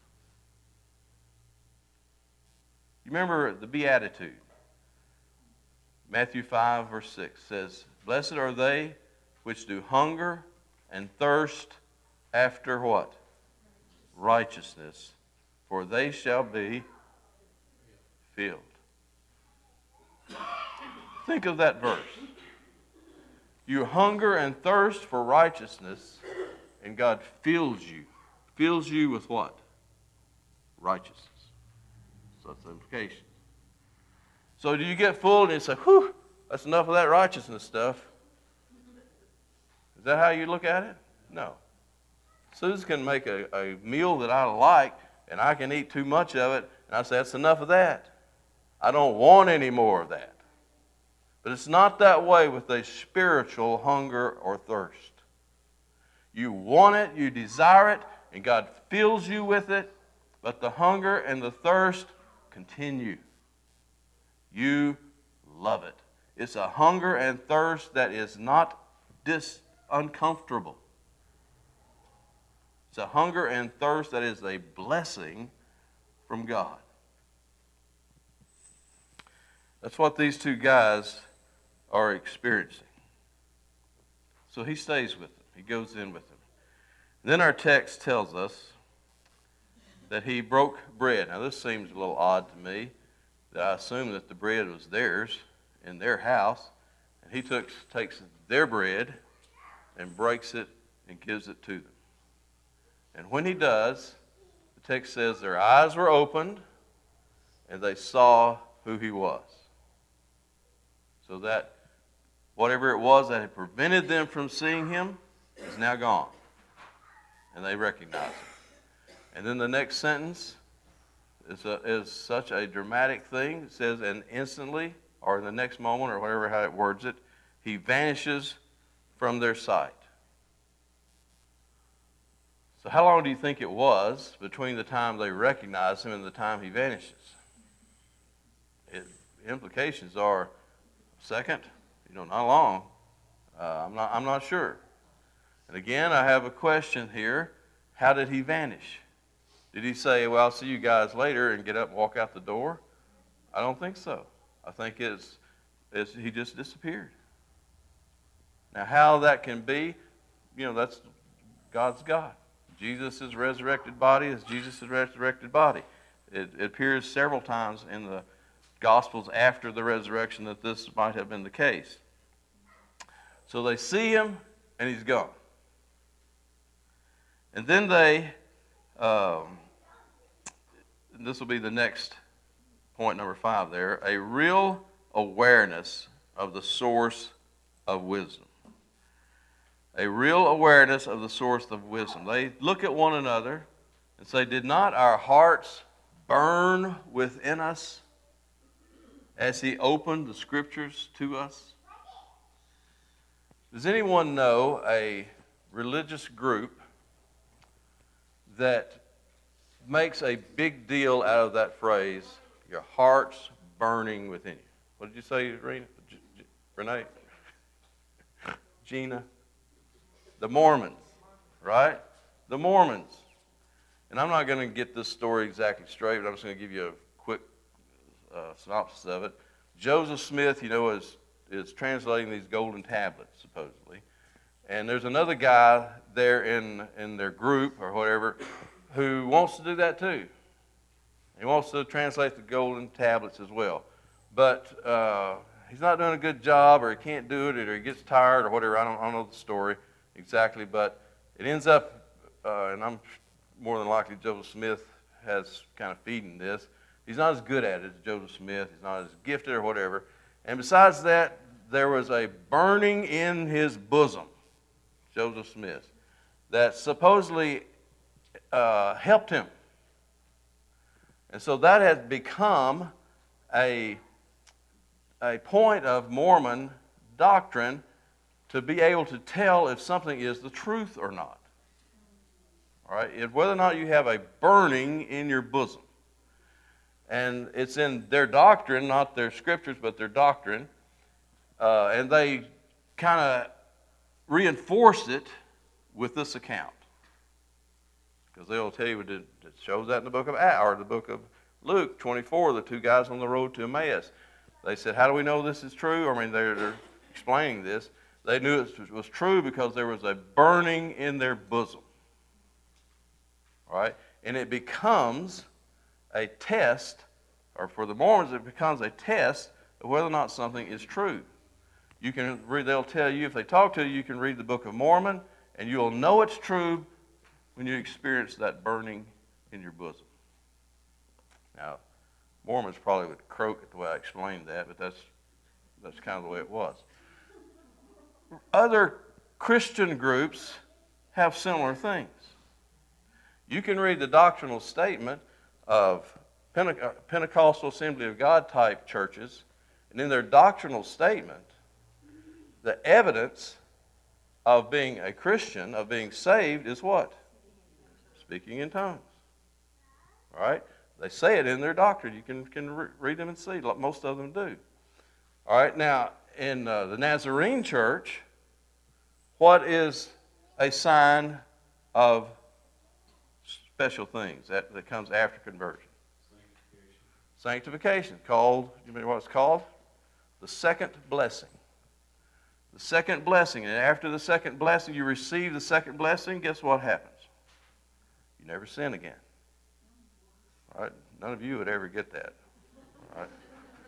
You remember the Beatitude. Matthew five, verse six says, "Blessed are they which do hunger and thirst after" what? Righteousness, for they shall be filled. Think of that verse. You hunger and thirst for righteousness, and God fills you. Fills you with what? Righteousness. So that's the implication. So do you get full and you say, whew, that's enough of that righteousness stuff? Is that how you look at it? No. Susan can make a, a meal that I like, and I can eat too much of it, and I say, that's enough of that. I don't want any more of that. But it's not that way with a spiritual hunger or thirst. You want it, you desire it, and God fills you with it, but the hunger and the thirst continue. You love it. It's a hunger and thirst that is not dis- uncomfortable. It's a hunger and thirst that is a blessing from God. That's what these two guys are experiencing. So he stays with them. He goes in with them. Then our text tells us that he broke bread. Now this seems a little odd to me, that I assume that the bread was theirs in their house, and he took, takes their bread and breaks it and gives it to them. And when he does, the text says their eyes were opened and they saw who he was. So that whatever it was that had prevented them from seeing him is now gone. And they recognize him. And then the next sentence is, a, is such a dramatic thing. It says, and instantly, or in the next moment, or whatever how it words it, he vanishes from their sight. So how long do you think it was between the time they recognized him and the time he vanishes? It, implications are a second, you know, not long. Uh, I'm not, I'm not sure. And again, I have a question here. How did he vanish? Did he say, well, I'll see you guys later and get up and walk out the door? I don't think so. I think it's, it's he just disappeared. Now, how that can be, you know, that's God's God. Jesus' resurrected body is Jesus' resurrected body. It, it appears several times in the Gospels after the resurrection that this might have been the case. So they see him, and he's gone. And then they, um, and this will be the next point, number five there, a real awareness of the source of wisdom. A real awareness of the source of wisdom. They look at one another and say, did not our hearts burn within us as he opened the Scriptures to us? Does anyone know a religious group that makes a big deal out of that phrase, your heart's burning within you? What did you say, Rena? G- G- Renee? Gina? The Mormons, right? The Mormons. And I'm not going to get this story exactly straight, but I'm just going to give you a quick uh, synopsis of it. Joseph Smith, you know, is, is translating these golden tablets, supposedly. And there's another guy there in, in their group or whatever who wants to do that too. He wants to translate the golden tablets as well. But uh, he's not doing a good job, or he can't do it, or he gets tired or whatever. I don't, I don't know the story exactly, but it ends up, uh, and I'm more than likely Joseph Smith has kind of feeding this. He's not as good at it as Joseph Smith. He's not as gifted or whatever. And besides that, there was a burning in his bosom, Joseph Smith, that supposedly uh, helped him. And so that has become a, a point of Mormon doctrine to be able to tell if something is the truth or not. All right? If whether or not you have a burning in your bosom. And it's in their doctrine, not their scriptures, but their doctrine. Uh, and they kind of reinforce it with this account. Because they'll tell you, it shows that in the book of Acts, or the book of Luke twenty-four, the two guys on the road to Emmaus. They said, how do we know this is true? I mean, they're, they're explaining this. They knew it was true because there was a burning in their bosom. All right? And it becomes a test, or for the Mormons, it becomes a test of whether or not something is true. You can read, they'll tell you, if they talk to you, you can read the Book of Mormon, and you'll know it's true when you experience that burning in your bosom. Now, Mormons probably would croak at the way I explained that, but that's, that's kind of the way it was. Other Christian groups have similar things. You can read the doctrinal statement of Pente- Pentecostal Assembly of God type churches, and in their doctrinal statement, the evidence of being a Christian, of being saved, is what? Speaking in tongues. All right? They say it in their doctrine. You can, can re- read them and see. Most of them do. All right? Now, in uh, the Nazarene church, what is a sign of special things that, that comes after conversion? Sanctification. Sanctification. Called, you remember what it's called? The second blessing. The second blessing. And after the second blessing, you receive the second blessing, guess what happens? You never sin again. All right? None of you would ever get that. All right?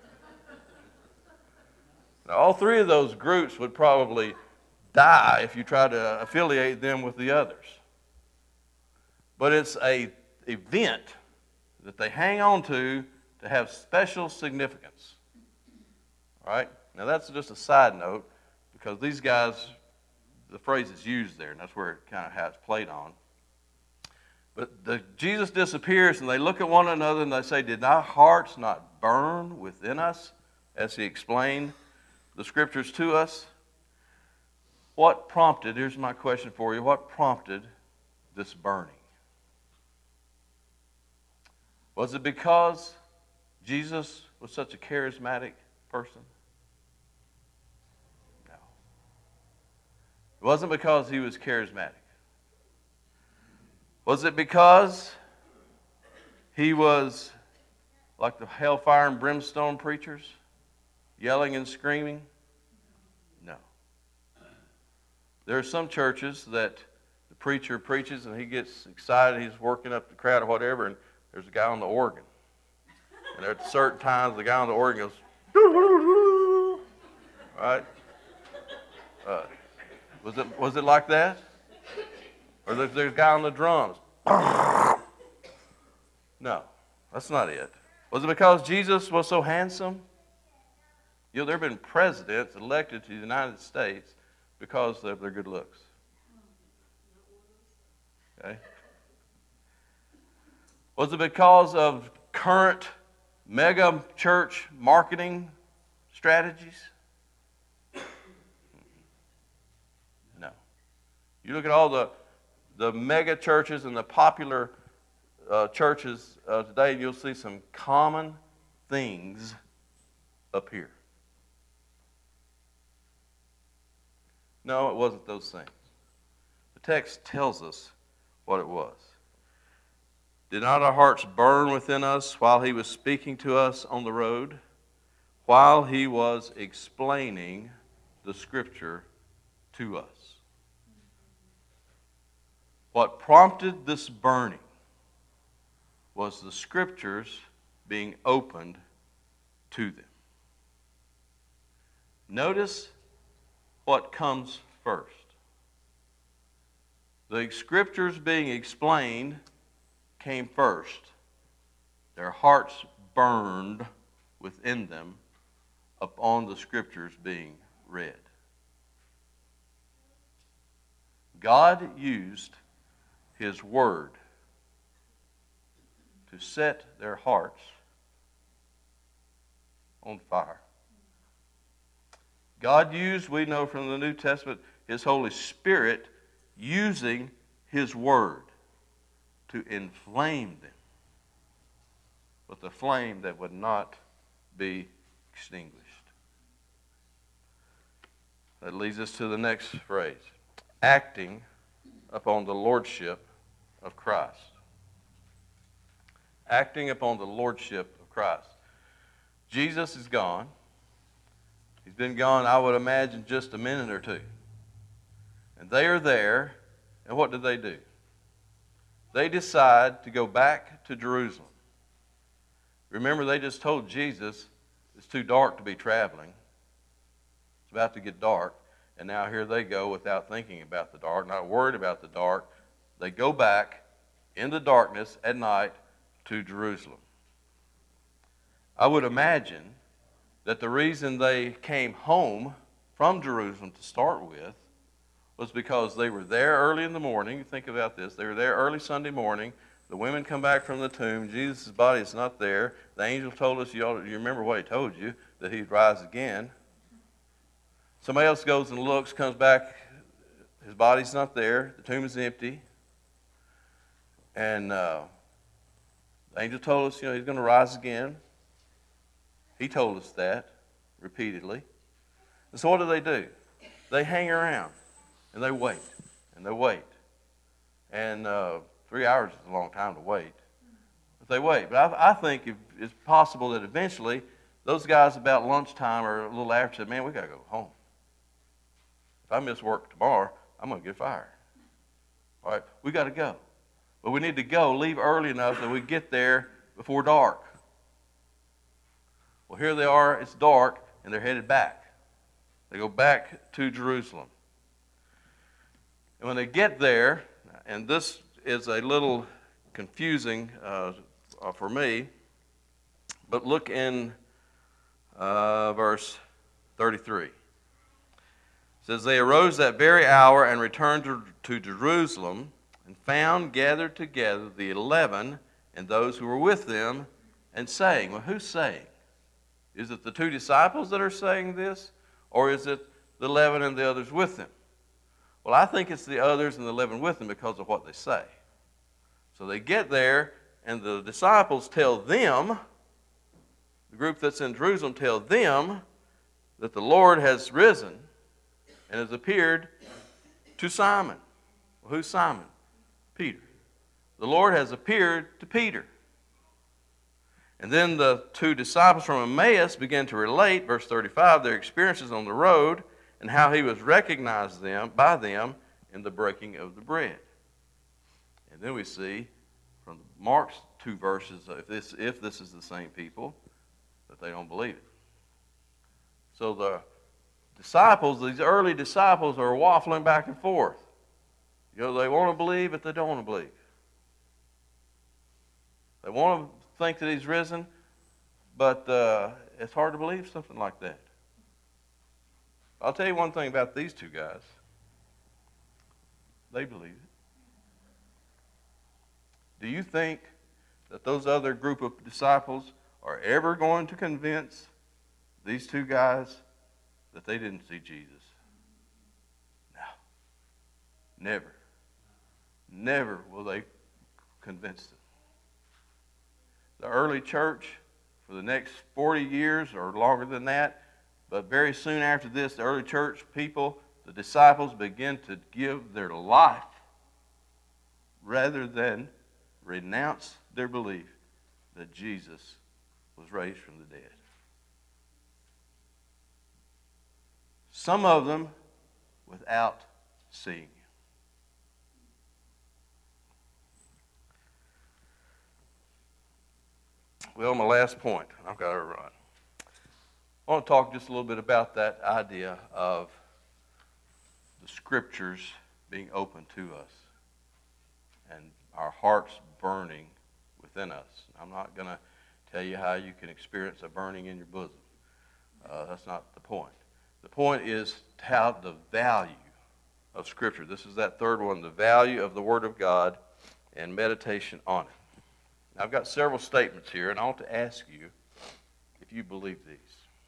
Now, all three of those groups would probably die if you try to affiliate them with the others. But it's an event that they hang on to to have special significance. All right? Now, that's just a side note, because these guys, the phrase is used there, and that's where it kind of has played on. But the, Jesus disappears, and they look at one another, and they say, did our hearts not burn within us as he explained the Scriptures to us? What prompted, here's my question for you, what prompted this burning? Was it because Jesus was such a charismatic person? No. It wasn't because he was charismatic. Was it because he was like the hellfire and brimstone preachers, yelling and screaming? No. There are some churches that the preacher preaches and he gets excited, he's working up the crowd or whatever, and there's a guy on the organ. And at certain times, the guy on the organ goes, right? Uh, was it was it like that? Or there's, there's a guy on the drums. No, that's not it. Was it because Jesus was so handsome? You know, there have been presidents elected to the United States because of their good looks. Okay? Was it because of current mega church marketing strategies? No. You look at all the, the mega churches and the popular uh, churches uh, today, and you'll see some common things appear. No, it wasn't those things. The text tells us what it was. Did not our hearts burn within us while he was speaking to us on the road, while he was explaining the Scripture to us? What prompted this burning was the Scriptures being opened to them. Notice what comes first. The Scriptures being explained came first. Their hearts burned within them upon the Scriptures being read. God used His Word to set their hearts on fire. God used, we know from the New Testament, His Holy Spirit using His Word to inflame them with a flame that would not be extinguished. That leads us to the next phrase, acting upon the lordship of Christ. Acting upon the lordship of Christ. Jesus is gone. He's been gone, I would imagine, just a minute or two. And they are there, and what do they do? They decide to go back to Jerusalem. Remember, they just told Jesus it's too dark to be traveling. It's about to get dark. And now here they go without thinking about the dark, not worried about the dark. They go back in the darkness at night to Jerusalem. I would imagine that the reason they came home from Jerusalem to start with was because they were there early in the morning. Think about this. They were there early Sunday morning. The women come back from the tomb. Jesus' body is not there. The angel told us, you, ought to, you remember what he told you, that he'd rise again. Somebody else goes and looks, comes back. His body's not there. The tomb is empty. And uh, the angel told us, you know, he's going to rise again. He told us that repeatedly. And so what do they do? They hang around. And they wait, and they wait. And uh, three hours is a long time to wait. But they wait. But I, I think if, it's possible that eventually those guys about lunchtime or a little after said, man, we got to go home. If I miss work tomorrow, I'm going to get fired. All right, we got to go. But we need to go, leave early enough that we get there before dark. Well, here they are, it's dark, and they're headed back. They go back to Jerusalem. And when they get there, and this is a little confusing uh, for me, but look in uh, verse thirty-three. It says, they arose that very hour and returned to, to Jerusalem and found gathered together the eleven and those who were with them and saying, well, who's saying? Is it the two disciples that are saying this, or is it the eleven and the others with them? Well, I think it's the others and the eleven with them because of what they say. So they get there, and the disciples tell them, the group that's in Jerusalem tell them, that the Lord has risen and has appeared to Simon. Well, who's Simon? Peter. The Lord has appeared to Peter. And then the two disciples from Emmaus began to relate, verse thirty-five, their experiences on the road and how he was recognized them by them in the breaking of the bread. And then we see from Mark's two verses, if this, if this is the same people, that they don't believe it. So the disciples, these early disciples, are waffling back and forth. You know, they want to believe, but they don't want to believe. They want to think that he's risen, but uh, it's hard to believe something like that. I'll tell you one thing about these two guys. They believe it. Do you think that those other group of disciples are ever going to convince these two guys that they didn't see Jesus? No. Never. Never will they convince them. The early church, for the next forty years or longer than that, but very soon after this, the early church people, the disciples, begin to give their life rather than renounce their belief that Jesus was raised from the dead. Some of them without seeing him. Well, my last point, I've got to run. I want to talk just a little bit about that idea of the Scriptures being open to us and our hearts burning within us. I'm not going to tell you how you can experience a burning in your bosom. Uh, that's not the point. The point is how the value of Scripture. This is that third one, the value of the Word of God and meditation on it. Now, I've got several statements here, and I want to ask you if you believe these.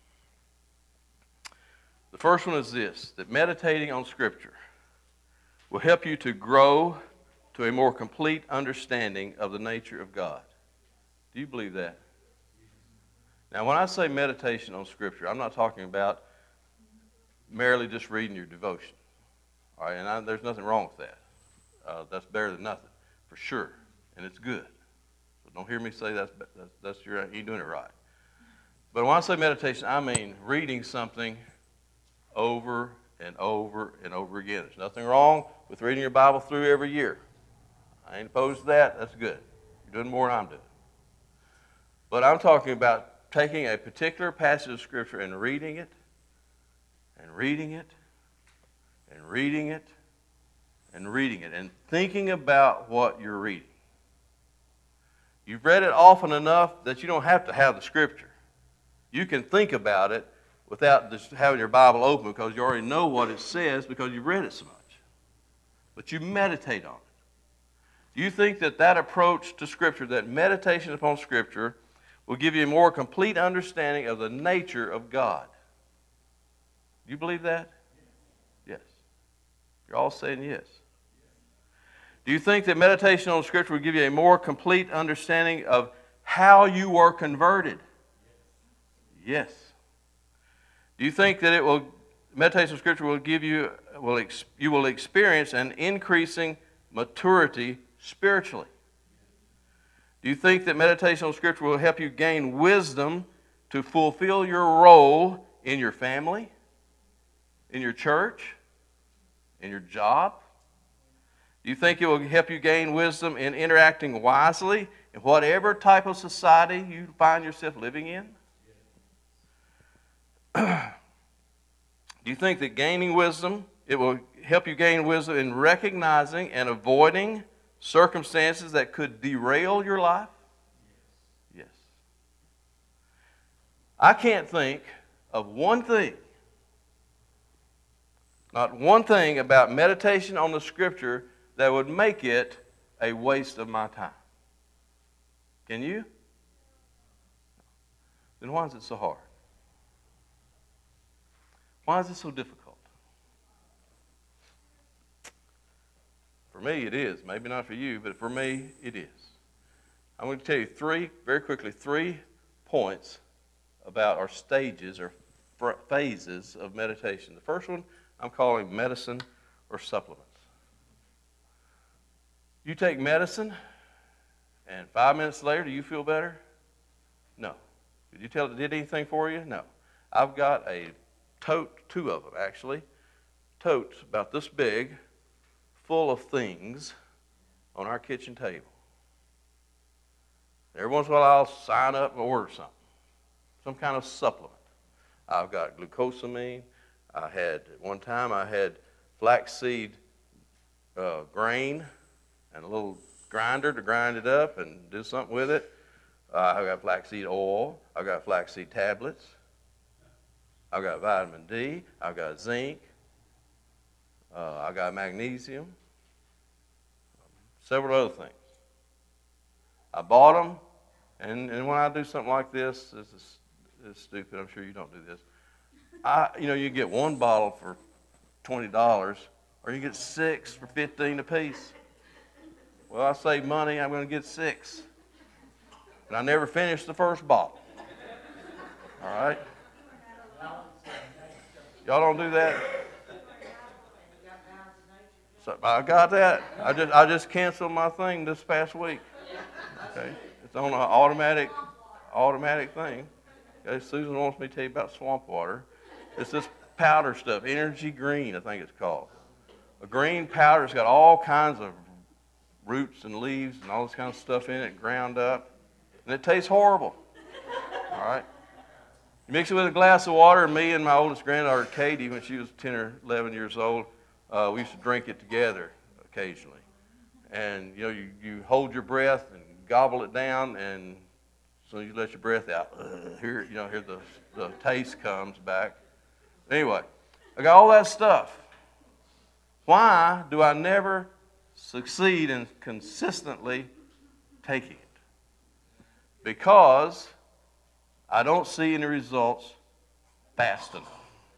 The first one is this, that meditating on Scripture will help you to grow to a more complete understanding of the nature of God. Do you believe that? Now, when I say meditation on Scripture, I'm not talking about merely just reading your devotion. All right, and I, there's nothing wrong with that. Uh, that's better than nothing, for sure, and it's good. So don't hear me say that's that's, that's your, you're doing it right. But when I say meditation, I mean reading something over and over and over again. There's nothing wrong with reading your Bible through every year. I ain't opposed to that. That's good. You're doing more than I'm doing. But I'm talking about taking a particular passage of Scripture and reading it, and reading it, and reading it, and reading it, and thinking about what you're reading. You've read it often enough that you don't have to have the Scripture. You can think about it without just having your Bible open because you already know what it says because you've read it so much. But you meditate on it. Do you think that that approach to Scripture, that meditation upon Scripture, will give you a more complete understanding of the nature of God? Do you believe that? Yes. You're all saying yes. Do you think that meditation on Scripture will give you a more complete understanding of how you were converted? Yes. Do you think that it will, meditation on Scripture will give you, will ex, you will experience an increasing maturity spiritually? Do you think that meditation on Scripture will help you gain wisdom to fulfill your role in your family, in your church, in your job? Do you think it will help you gain wisdom in interacting wisely in whatever type of society you find yourself living in? Do you think that gaining wisdom, it will help you gain wisdom in recognizing and avoiding circumstances that could derail your life? Yes. I can't think of one thing, not one thing about meditation on the Scripture that would make it a waste of my time. Can you? Then why is it so hard? Why is it so difficult? For me, it is. Maybe not for you, but for me, it is. I'm going to tell you three, very quickly, three points about our stages or phases of meditation. The first one I'm calling medicine or supplements. You take medicine, and five minutes later, do you feel better? No. Did you tell it did anything for you? No. I've got a tote, two of them actually, totes about this big, full of things on our kitchen table. Every once in a while, I'll sign up and order something, some kind of supplement. I've got glucosamine. I had, at one time, I had flaxseed uh, grain and a little grinder to grind it up and do something with it. Uh, I've got flaxseed oil. I've got flaxseed tablets. I've got vitamin D. I've got zinc. Uh, I've got magnesium. Several other things. I bought them, and, and when I do something like this, this is, this is stupid. I'm sure you don't do this. I, you know, you get one bottle for twenty dollars, or you get six for fifteen apiece. Well, I save money. I'm going to get six. And I never finished the first bottle. All right? Y'all don't do that? So I got that. I just I just canceled my thing this past week. Okay, it's on an automatic automatic thing. Okay, Susan wants me to tell you about swamp water. It's this powder stuff, Energy Green, I think it's called. A green powder. It's got all kinds of roots and leaves and all this kind of stuff in it, ground up, and it tastes horrible. All right. You mix it with a glass of water, and me and my oldest granddaughter, Katie, when she was ten or eleven years old, uh, we used to drink it together occasionally. And, you know, you, you hold your breath and gobble it down, and as soon as you let your breath out, uh, here, you know, here the, the taste comes back. Anyway, I got all that stuff. Why do I never succeed in consistently taking it? Because I don't see any results fast enough.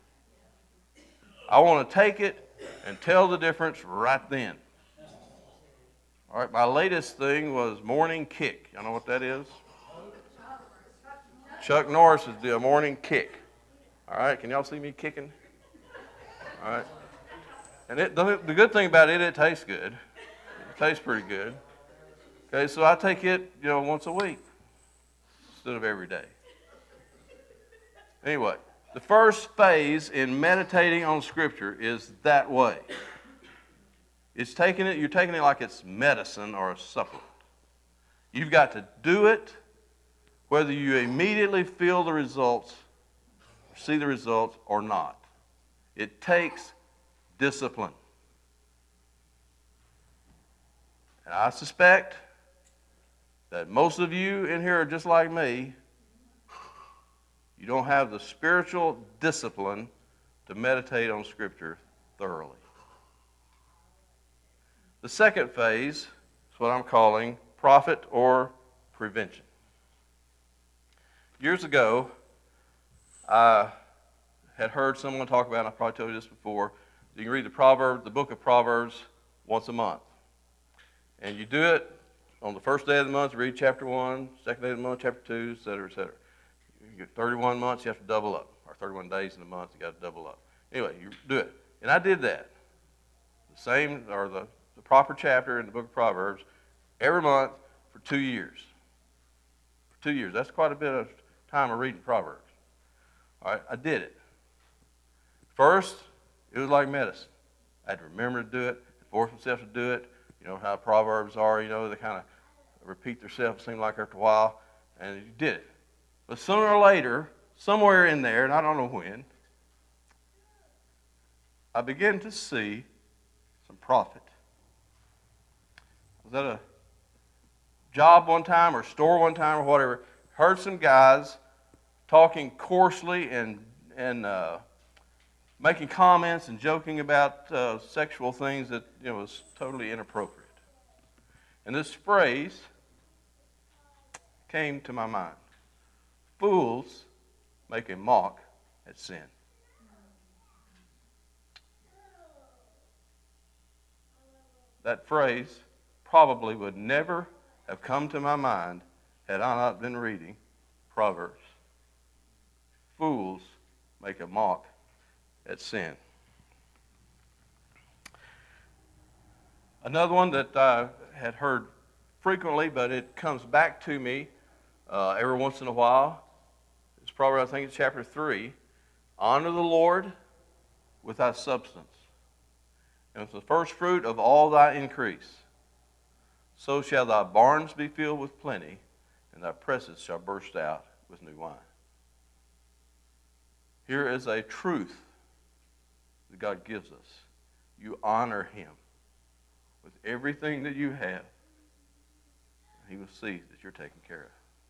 I want to take it and tell the difference right then. All right, my latest thing was Morning Kick. You know what that is? Chuck Norris is the Morning Kick. All right, can y'all see me kicking? All right. And it, the, the good thing about it, it tastes good. It tastes pretty good. Okay, so I take it, you know, once a week instead of every day. Anyway, the first phase in meditating on Scripture is that way. It's taking it, you're taking it like it's medicine or a supplement. You've got to do it whether you immediately feel the results, or see the results or not. It takes discipline. And I suspect that most of you in here are just like me. You don't have the spiritual discipline to meditate on Scripture thoroughly. The second phase is what I'm calling profit or prevention. Years ago, I had heard someone talk about, and I probably told you this before, you can read the Proverbs, the book of Proverbs once a month. And you do it on the first day of the month, you read chapter one, second day of the month, chapter two, et cetera, et cetera. You get thirty-one months, you have to double up. Or thirty-one days in a month, you got to double up. Anyway, you do it. And I did that. The same, or the, the proper chapter in the book of Proverbs, every month for two years. For two years. That's quite a bit of time of reading Proverbs. All right, I did it. First, it was like medicine. I had to remember to do it, force myself to do it. You know how Proverbs are, you know, they kind of repeat themselves, it seemed like after a while, and you did it. But sooner or later, somewhere in there, and I don't know when, I began to see some profit. I was at a job one time or store one time or whatever, heard some guys talking coarsely and, and uh, making comments and joking about uh, sexual things that, you know, was totally inappropriate. And this phrase came to my mind. Fools make a mock at sin. that phrase probably would never have come to my mind had I not been reading Proverbs. Fools make a mock at sin. Another one that I had heard frequently, but it comes back to me uh, every once in a while, is Proverbs, I think it's chapter three. Honor the Lord with thy substance, and with the first fruit of all thy increase. So shall thy barns be filled with plenty, and thy presses shall burst out with new wine. Here is a truth that God gives us. You honor him with everything that you have. He will see that you're taken care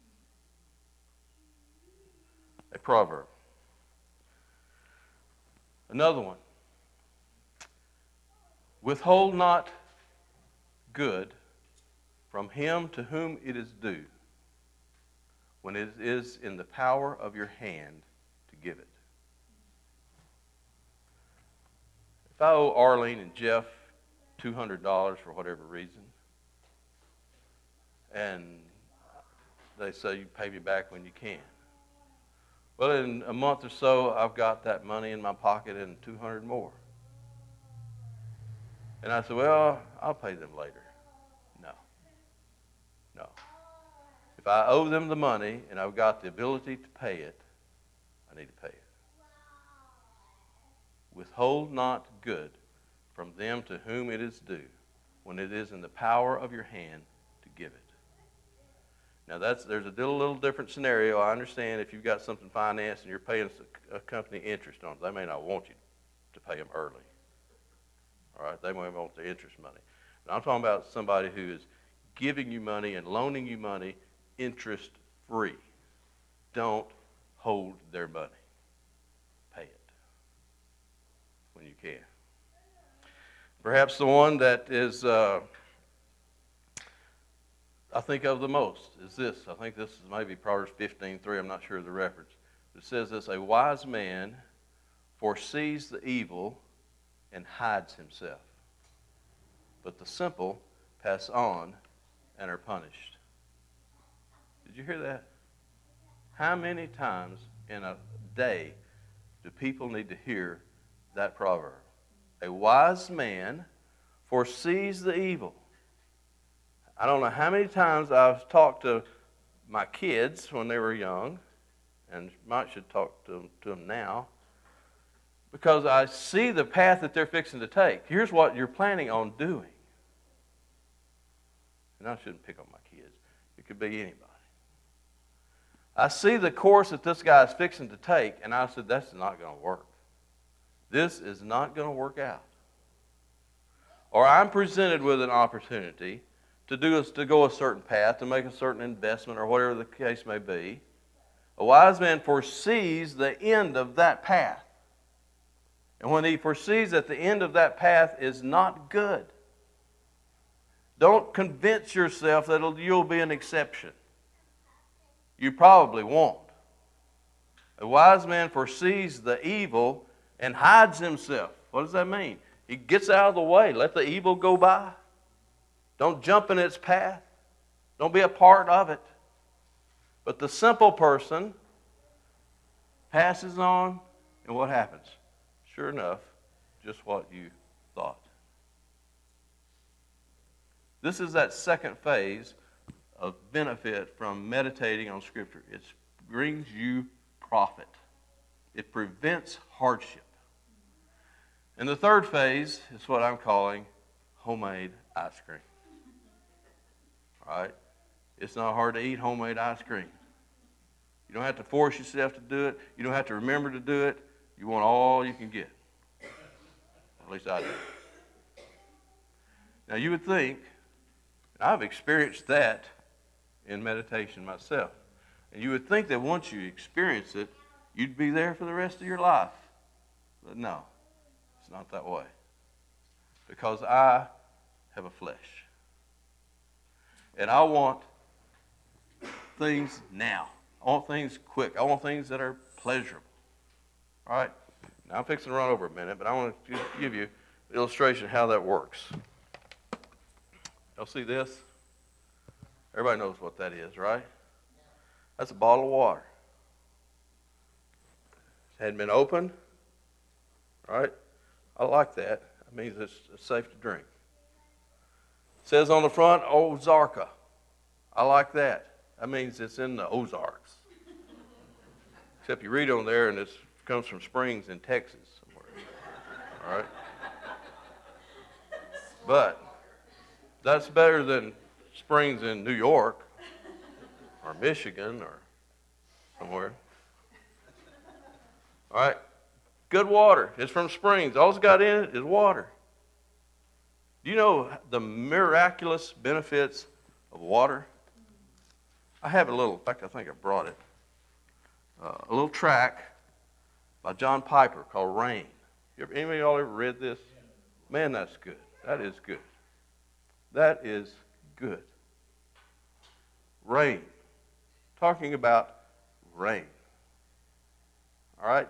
of. A proverb. Another one. Withhold not good from him to whom it is due, when it is in the power of your hand to give it. If I owe Arlene and Jeff two hundred dollars for whatever reason, and they say you pay me back when you can. Well, in a month or so, I've got that money in my pocket and two hundred more. And I said, well, I'll pay them later. No. No. If I owe them the money and I've got the ability to pay it, I need to pay it. Withhold not good from them to whom it is due, when it is in the power of your hand to give it. Now, that's there's a little, little different scenario. I understand if you've got something financed and you're paying a company interest on it, they may not want you to pay them early. All right, they may want the interest money. But I'm talking about somebody who is giving you money and loaning you money interest-free. Don't hold their money. Pay it when you can. Perhaps the one that is, uh, I think of the most is this. I think this is maybe Proverbs fifteen three. I'm not sure of the reference. It says this: a wise man foresees the evil and hides himself, but the simple pass on and are punished. Did you hear that? How many times in a day do people need to hear that proverb? A wise man foresees the evil. I don't know how many times I've talked to my kids when they were young, and might should talk to them, to them now, because I see the path that they're fixing to take. Here's what you're planning on doing. And I shouldn't pick on my kids. It could be anybody. I see the course that this guy is fixing to take, and I said, that's not going to work. This is not going to work out. Or I'm presented with an opportunity to do a, to go a certain path, to make a certain investment, or whatever the case may be. A wise man foresees the end of that path. And when he foresees that the end of that path is not good, don't convince yourself that you'll be an exception. You probably won't. A wise man foresees the evil and hides himself. What does that mean? He gets out of the way. Let the evil go by. Don't jump in its path. Don't be a part of it. But the simple person passes on, and what happens? Sure enough, just what you thought. This is that second phase of benefit from meditating on Scripture. It brings you profit. It prevents hardship. And the third phase is what I'm calling homemade ice cream. All right? It's not hard to eat homemade ice cream. You don't have to force yourself to do it. You don't have to remember to do it. You want all you can get. At least I do. Now you would think, and I've experienced that in meditation myself, and you would think that once you experience it, you'd be there for the rest of your life. But no, it's not that way. Because I have a flesh. And I want things now. I want things quick. I want things that are pleasurable. All right? Now I'm fixing to run over a minute, but I want to give you an illustration of how that works. Y'all see this? Everybody knows what that is, right? That's a bottle of water. It hadn't been opened, right? I like that. That means it's, it's safe to drink. It says on the front, Ozarka. I like that. That means it's in the Ozarks. Except you read on there and it comes from Springs in Texas somewhere. All right? But that's better than Springs in New York or Michigan or somewhere. All right? Good water. It's from Springs. All it's got in it is water. Do you know the miraculous benefits of water? I have a little, in fact, I think I brought it, uh, a little tract by John Piper called Rain. You ever, anybody of y'all ever read this? Man, that's good. That is good. That is good. Rain. Talking about rain. All right?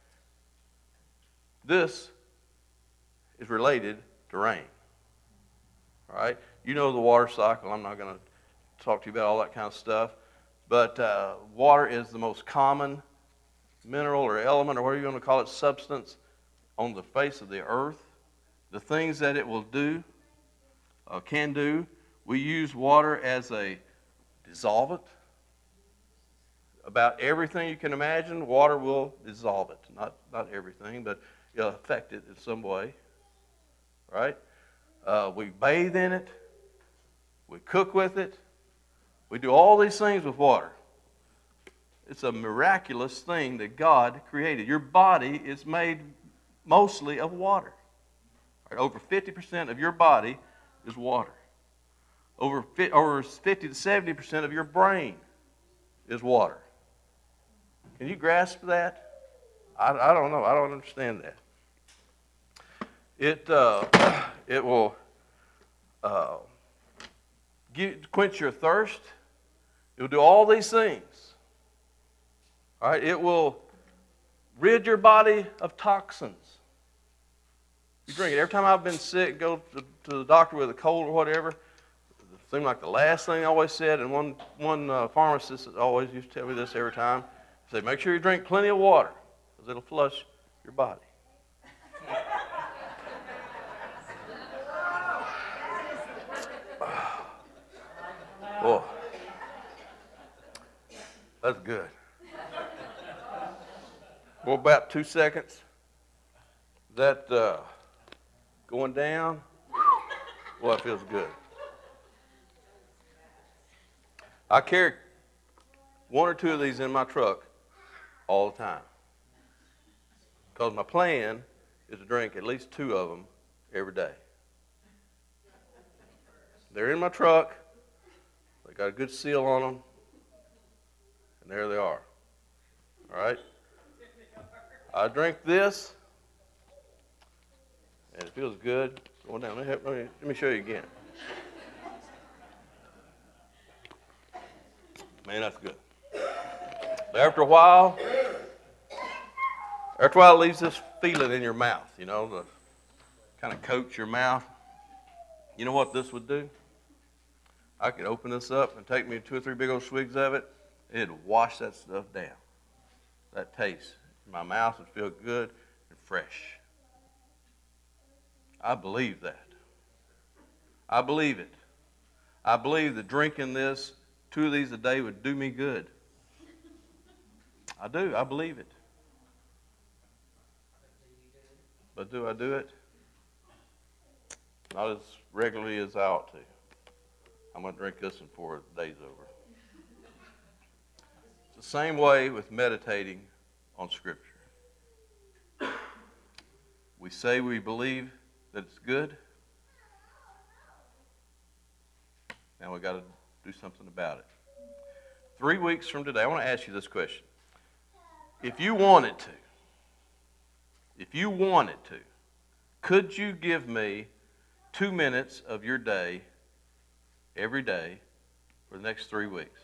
This is related to rain. All right? You know the water cycle. I'm not going to talk to you about all that kind of stuff. But uh, water is the most common mineral or element, or whatever you want to call it, substance on the face of the earth. The things that it will do, uh, can do, we use water as a dissolvent. About everything you can imagine, water will dissolve it. Not, not everything, but it'll affect it in some way. Right? Uh, we bathe in it. We cook with it. We do all these things with water. It's a miraculous thing that God created. Your body is made mostly of water. Right? Over fifty percent of your body is water. Over, over fifty to seventy percent of your brain is water. Can you grasp that? I, I don't know. I don't understand that. It, uh, it will uh, give, quench your thirst. It will do all these things. All right, it will rid your body of toxins. You drink it. Every time I've been sick, go to, to the doctor with a cold or whatever, it seemed like the last thing I always said, and one, one uh, pharmacist always used to tell me this every time, say, make sure you drink plenty of water, because it'll flush your body. Boy, that's good. Well, about two seconds. That uh, going down. Well, it feels good. I carry one or two of these in my truck all the time. Because my plan is to drink at least two of them every day. They're in my truck. They got a good seal on them. And there they are. All right? I drink this, and it feels good. Going down. Let me, let me show you again. Man, that's good. But after a while, after a while, it leaves this feeling in your mouth, you know, the kind of coats your mouth. You know what this would do? I could open this up and take me two or three big old swigs of it. It'd wash that stuff down. That taste. My mouth would feel good and fresh. I believe that. I believe it. I believe that drinking this, two of these a day, would do me good. I do. I believe it. But do I do it? Not as regularly as I ought to. I'm going to drink this one before the day's over. It's the same way with meditating on Scripture. We say we believe that it's good. Now we've got to do something about it. Three weeks from today, I want to ask you this question. If you wanted to, if you wanted to, could you give me two minutes of your day every day for the next three weeks?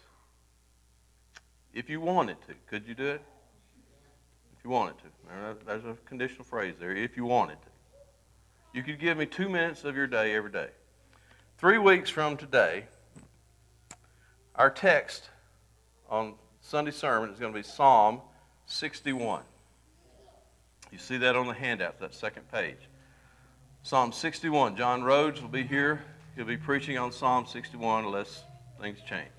If you wanted to, could you do it? If you wanted to. There's a conditional phrase there. If you wanted to. You could give me two minutes of your day every day. three weeks from today, our text on Sunday sermon is going to be Psalm sixty-one. You see that on the handout, that second page. Psalm sixty-one. John Rhodes will be here. He'll be preaching on Psalm sixty-one unless things change.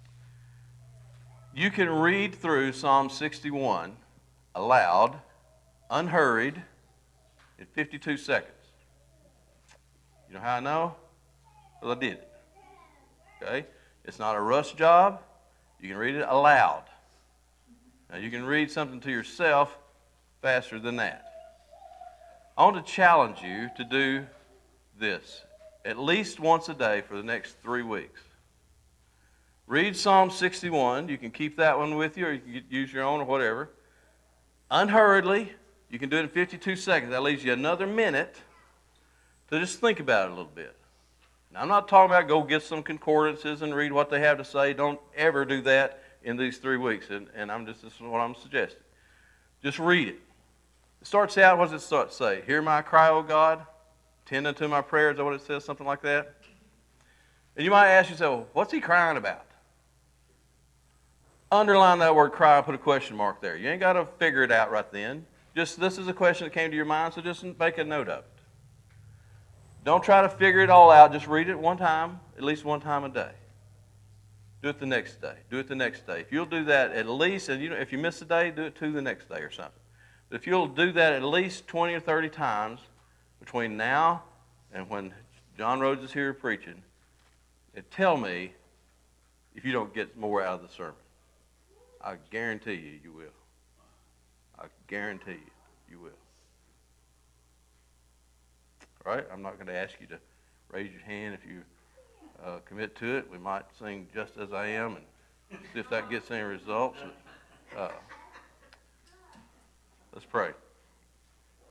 You can read through Psalm sixty-one aloud, unhurried, in fifty-two seconds. You know how I know? Well, I did it. Okay? It's not a rush job. You can read it aloud. Now, you can read something to yourself faster than that. I want to challenge you to do this at least once a day for the next three weeks. Read Psalm sixty-one. You can keep that one with you, or you can use your own or whatever. Unhurriedly. You can do it in fifty-two seconds. That leaves you another minute to just think about it a little bit. Now, I'm not talking about go get some concordances and read what they have to say. Don't ever do that in these three weeks. And, and I'm just, this is what I'm suggesting. Just read it. It starts out, what does it start to say? Hear my cry, O God. Tend unto my prayers. Is that what it says? Something like that. And you might ask yourself, well, what's he crying about? Underline that word cry and put a question mark there. You ain't got to figure it out right then. Just, this is a question that came to your mind, so just make a note of it. Don't try to figure it all out. Just read it one time, at least one time a day. Do it the next day. Do it the next day. If you'll do that at least, and you know, if you miss a day, do it two the next day or something. But if you'll do that at least twenty or thirty times between now and when John Rhodes is here preaching, and tell me if you don't get more out of the sermon. I guarantee you, you will. I guarantee you, you will. All right? I'm not going to ask you to raise your hand if you uh, commit to it. We might sing Just As I Am and see if that gets any results. Uh, let's pray.